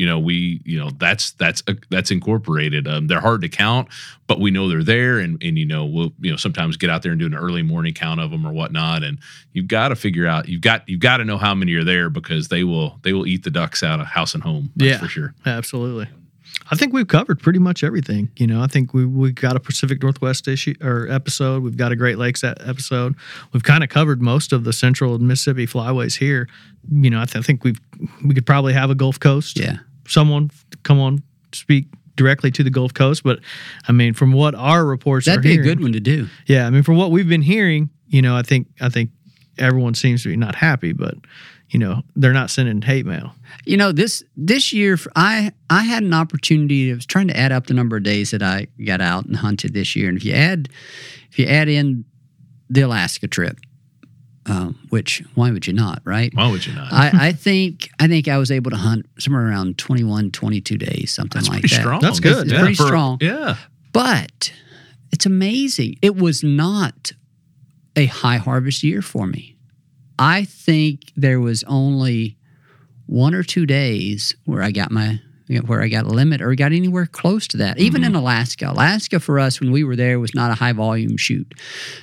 That's incorporated. They're hard to count, but we know they're there, and we'll sometimes get out there and do an early morning count of them or whatnot. And you've got to figure out you've got to know how many are there because they will eat the ducks out of house and home. That's for sure. Absolutely. I think we've covered pretty much everything. I think we got a Pacific Northwest episode. We've got a Great Lakes episode. We've kind of covered most of the Central Mississippi flyways here. I think we could probably have a Gulf Coast. Yeah. Someone come on, speak directly to the Gulf Coast. But I mean, from what our reports that'd are be hearing, a good one to do. Yeah, I mean, from what we've been hearing, I think everyone seems to be not happy, but they're not sending hate mail. This year, I had an opportunity. I was trying to add up the number of days that I got out and hunted this year, and if you add in the Alaska trip, which why would you not, right? Why would you not? I think I was able to hunt somewhere around 21, 22 days, something like that. Strong. That's good. It's pretty strong. Yeah, but it's amazing. It was not a high harvest year for me. I think there was only 1 or 2 days where I got a limit or got anywhere close to that. Even in Alaska for us when we were there was not a high volume shoot,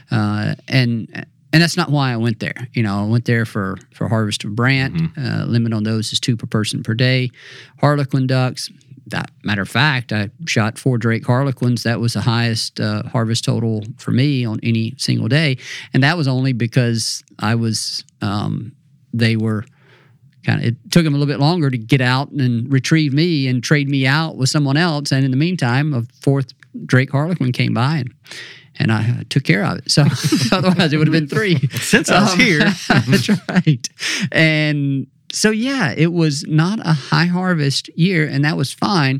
and that's not why I went there. I went there for harvest of brant. Limit on those is 2 per person per day. Harlequin ducks. That matter of fact, I shot 4 Drake Harlequins. That was the highest harvest total for me on any single day, and that was only because I was. They were it took them a little bit longer to get out and retrieve me and trade me out with someone else. And in the meantime, a 4th Drake Harlequin came by and I took care of it. So otherwise, it would have been 3 since I was here. That's right, and. So yeah, it was not a high harvest year, and that was fine.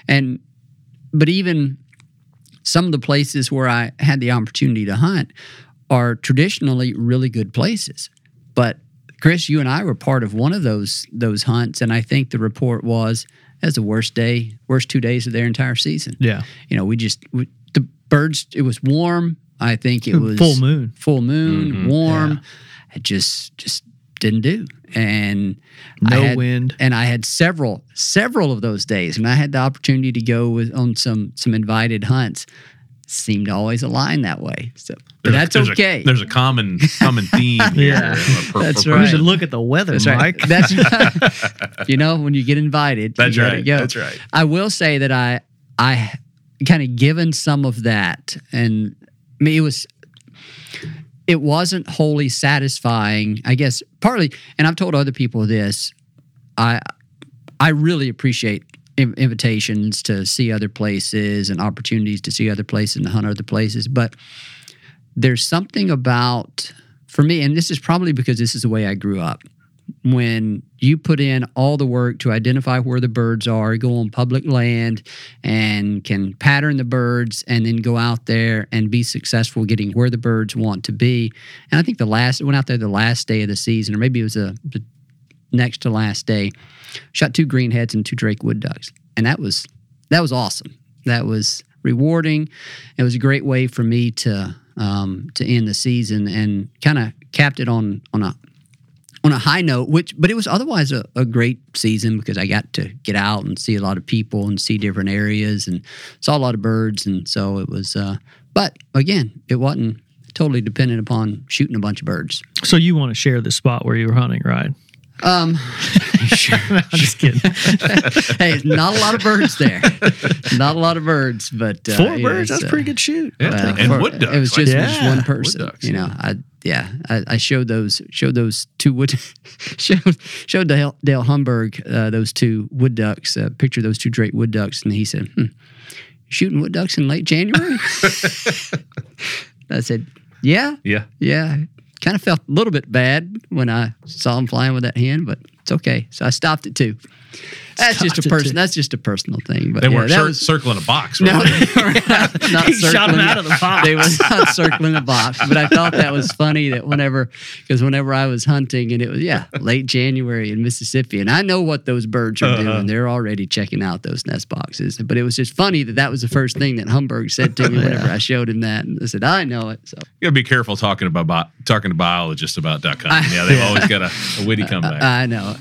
But even some of the places where I had the opportunity to hunt are traditionally really good places. But Chris, you and I were part of one of those hunts, and I think the report was that's the worst 2 days of their entire season. Yeah, the birds. It was warm. I think it was full moon, warm. It just didn't do. And no wind. And I had several of those days, and I had the opportunity to go on some invited hunts. Seemed to always align that way. So, but that's okay. There's a common theme here. That's right. right. You should look at the weather, that's Mike. Right. That's right. When you get invited, that's you right. Go. That's right. I will say that I kind of given some of that, and I mean it wasn't wholly satisfying, I guess, partly, and I've told other people this, I really appreciate invitations to see other places and opportunities to see other places and hunt other places, but there's something about, for me, and this is probably because this is the way I grew up, when you put in all the work to identify where the birds are, go on public land and can pattern the birds and then go out there and be successful getting where the birds want to be. And I think went out there the last day of the season, or maybe it was the next to last day, shot 2 greenheads and 2 Drake wood ducks. And that was awesome. That was rewarding. It was a great way for me to end the season and kind of capped it on a high note, but it was otherwise a great season because I got to get out and see a lot of people and see different areas and saw a lot of birds. And so it was, but again, it wasn't totally dependent upon shooting a bunch of birds. So you want to share the spot where you were hunting, right? Sure. I'm just kidding. Hey, not a lot of birds there. Not a lot of birds, but 4 birds. That's a pretty good shoot. Yeah. And wood ducks. It was just, Yeah. one person. Wood ducks, you know, I showed those 2 wood showed Dale Humberg those 2 wood ducks, picture of those 2 Drake wood ducks, and he said, "Shooting wood ducks in late January?" I said, "Yeah." Kind of felt a little bit bad when I saw him flying with that hen, but it's okay. So I stopped it too. That's just a personal thing. But They weren't that was circling a box, were no, they? they were not He shot him circling- out of the box. They were not circling the box. But I thought that was funny that whenever I was hunting and it was late January in Mississippi, and I know what those birds are doing. They're already checking out those nest boxes. But it was just funny that was the first thing that Humberg said to me whenever I showed him that, and I said, "I know it." So You gotta be careful talking to biologists about duck hunting. Yeah, they've always got a witty comeback. I know.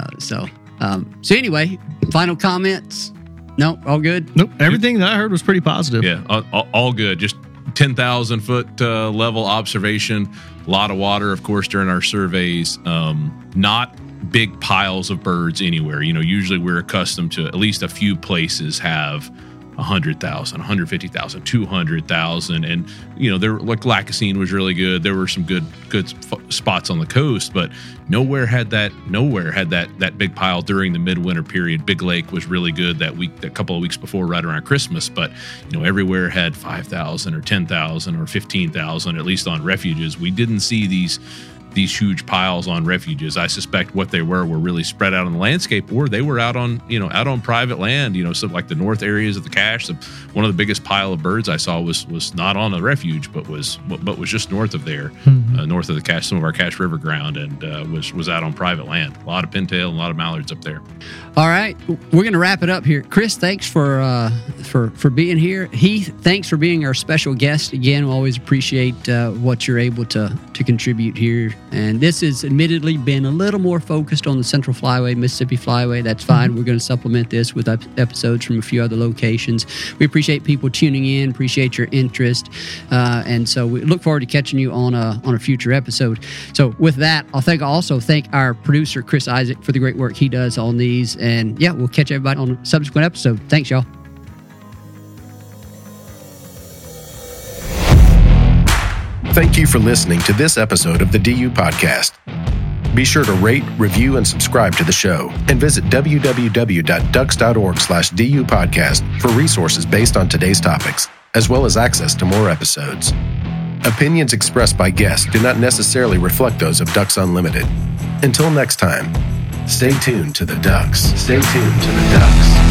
So anyway, final comments? No, all good. Nope. Everything that I heard was pretty positive. Yeah, all good. Just 10,000 foot level observation. A lot of water, of course, during our surveys. Not big piles of birds anywhere. You know, usually we're accustomed to at least a few places have 100,000, 150,000, 200,000, and you know, there like Lacassine was really good. There were some good spots on the coast, but nowhere had that big pile during the midwinter period. Big Lake was really good that week, a couple of weeks before, right around Christmas. But you know, everywhere had 5,000 or 10,000 or 15,000, at least on refuges. We didn't see these huge piles on refuges. I suspect what they were really spread out on the landscape, or they were out on private land, so like the north areas of the cache. One of the biggest pile of birds I saw was not on a refuge, but was just north of there, north of the cache, some of our Cache River ground, and was out on private land. A lot of pintail and a lot of mallards up there. All right, we're going to wrap it up here. Chris, thanks for being here. Heath, thanks for being our special guest again. We always appreciate what you're able to contribute here. And this has admittedly been a little more focused on the Central Flyway, Mississippi Flyway. That's fine. We're going to supplement this with episodes from a few other locations. We appreciate people tuning in, appreciate your interest. And so we look forward to catching you on a future episode. So with that, I'll also thank our producer, Chris Isaac, for the great work he does on these. And yeah, we'll catch everybody on a subsequent episode. Thanks, y'all. Thank you for listening to this episode of the DU Podcast. Be sure to rate, review, and subscribe to the show, and visit www.ducks.org/DU Podcast for resources based on today's topics, as well as access to more episodes. Opinions expressed by guests do not necessarily reflect those of Ducks Unlimited. Until next time, stay tuned to the Ducks. Stay tuned to the Ducks.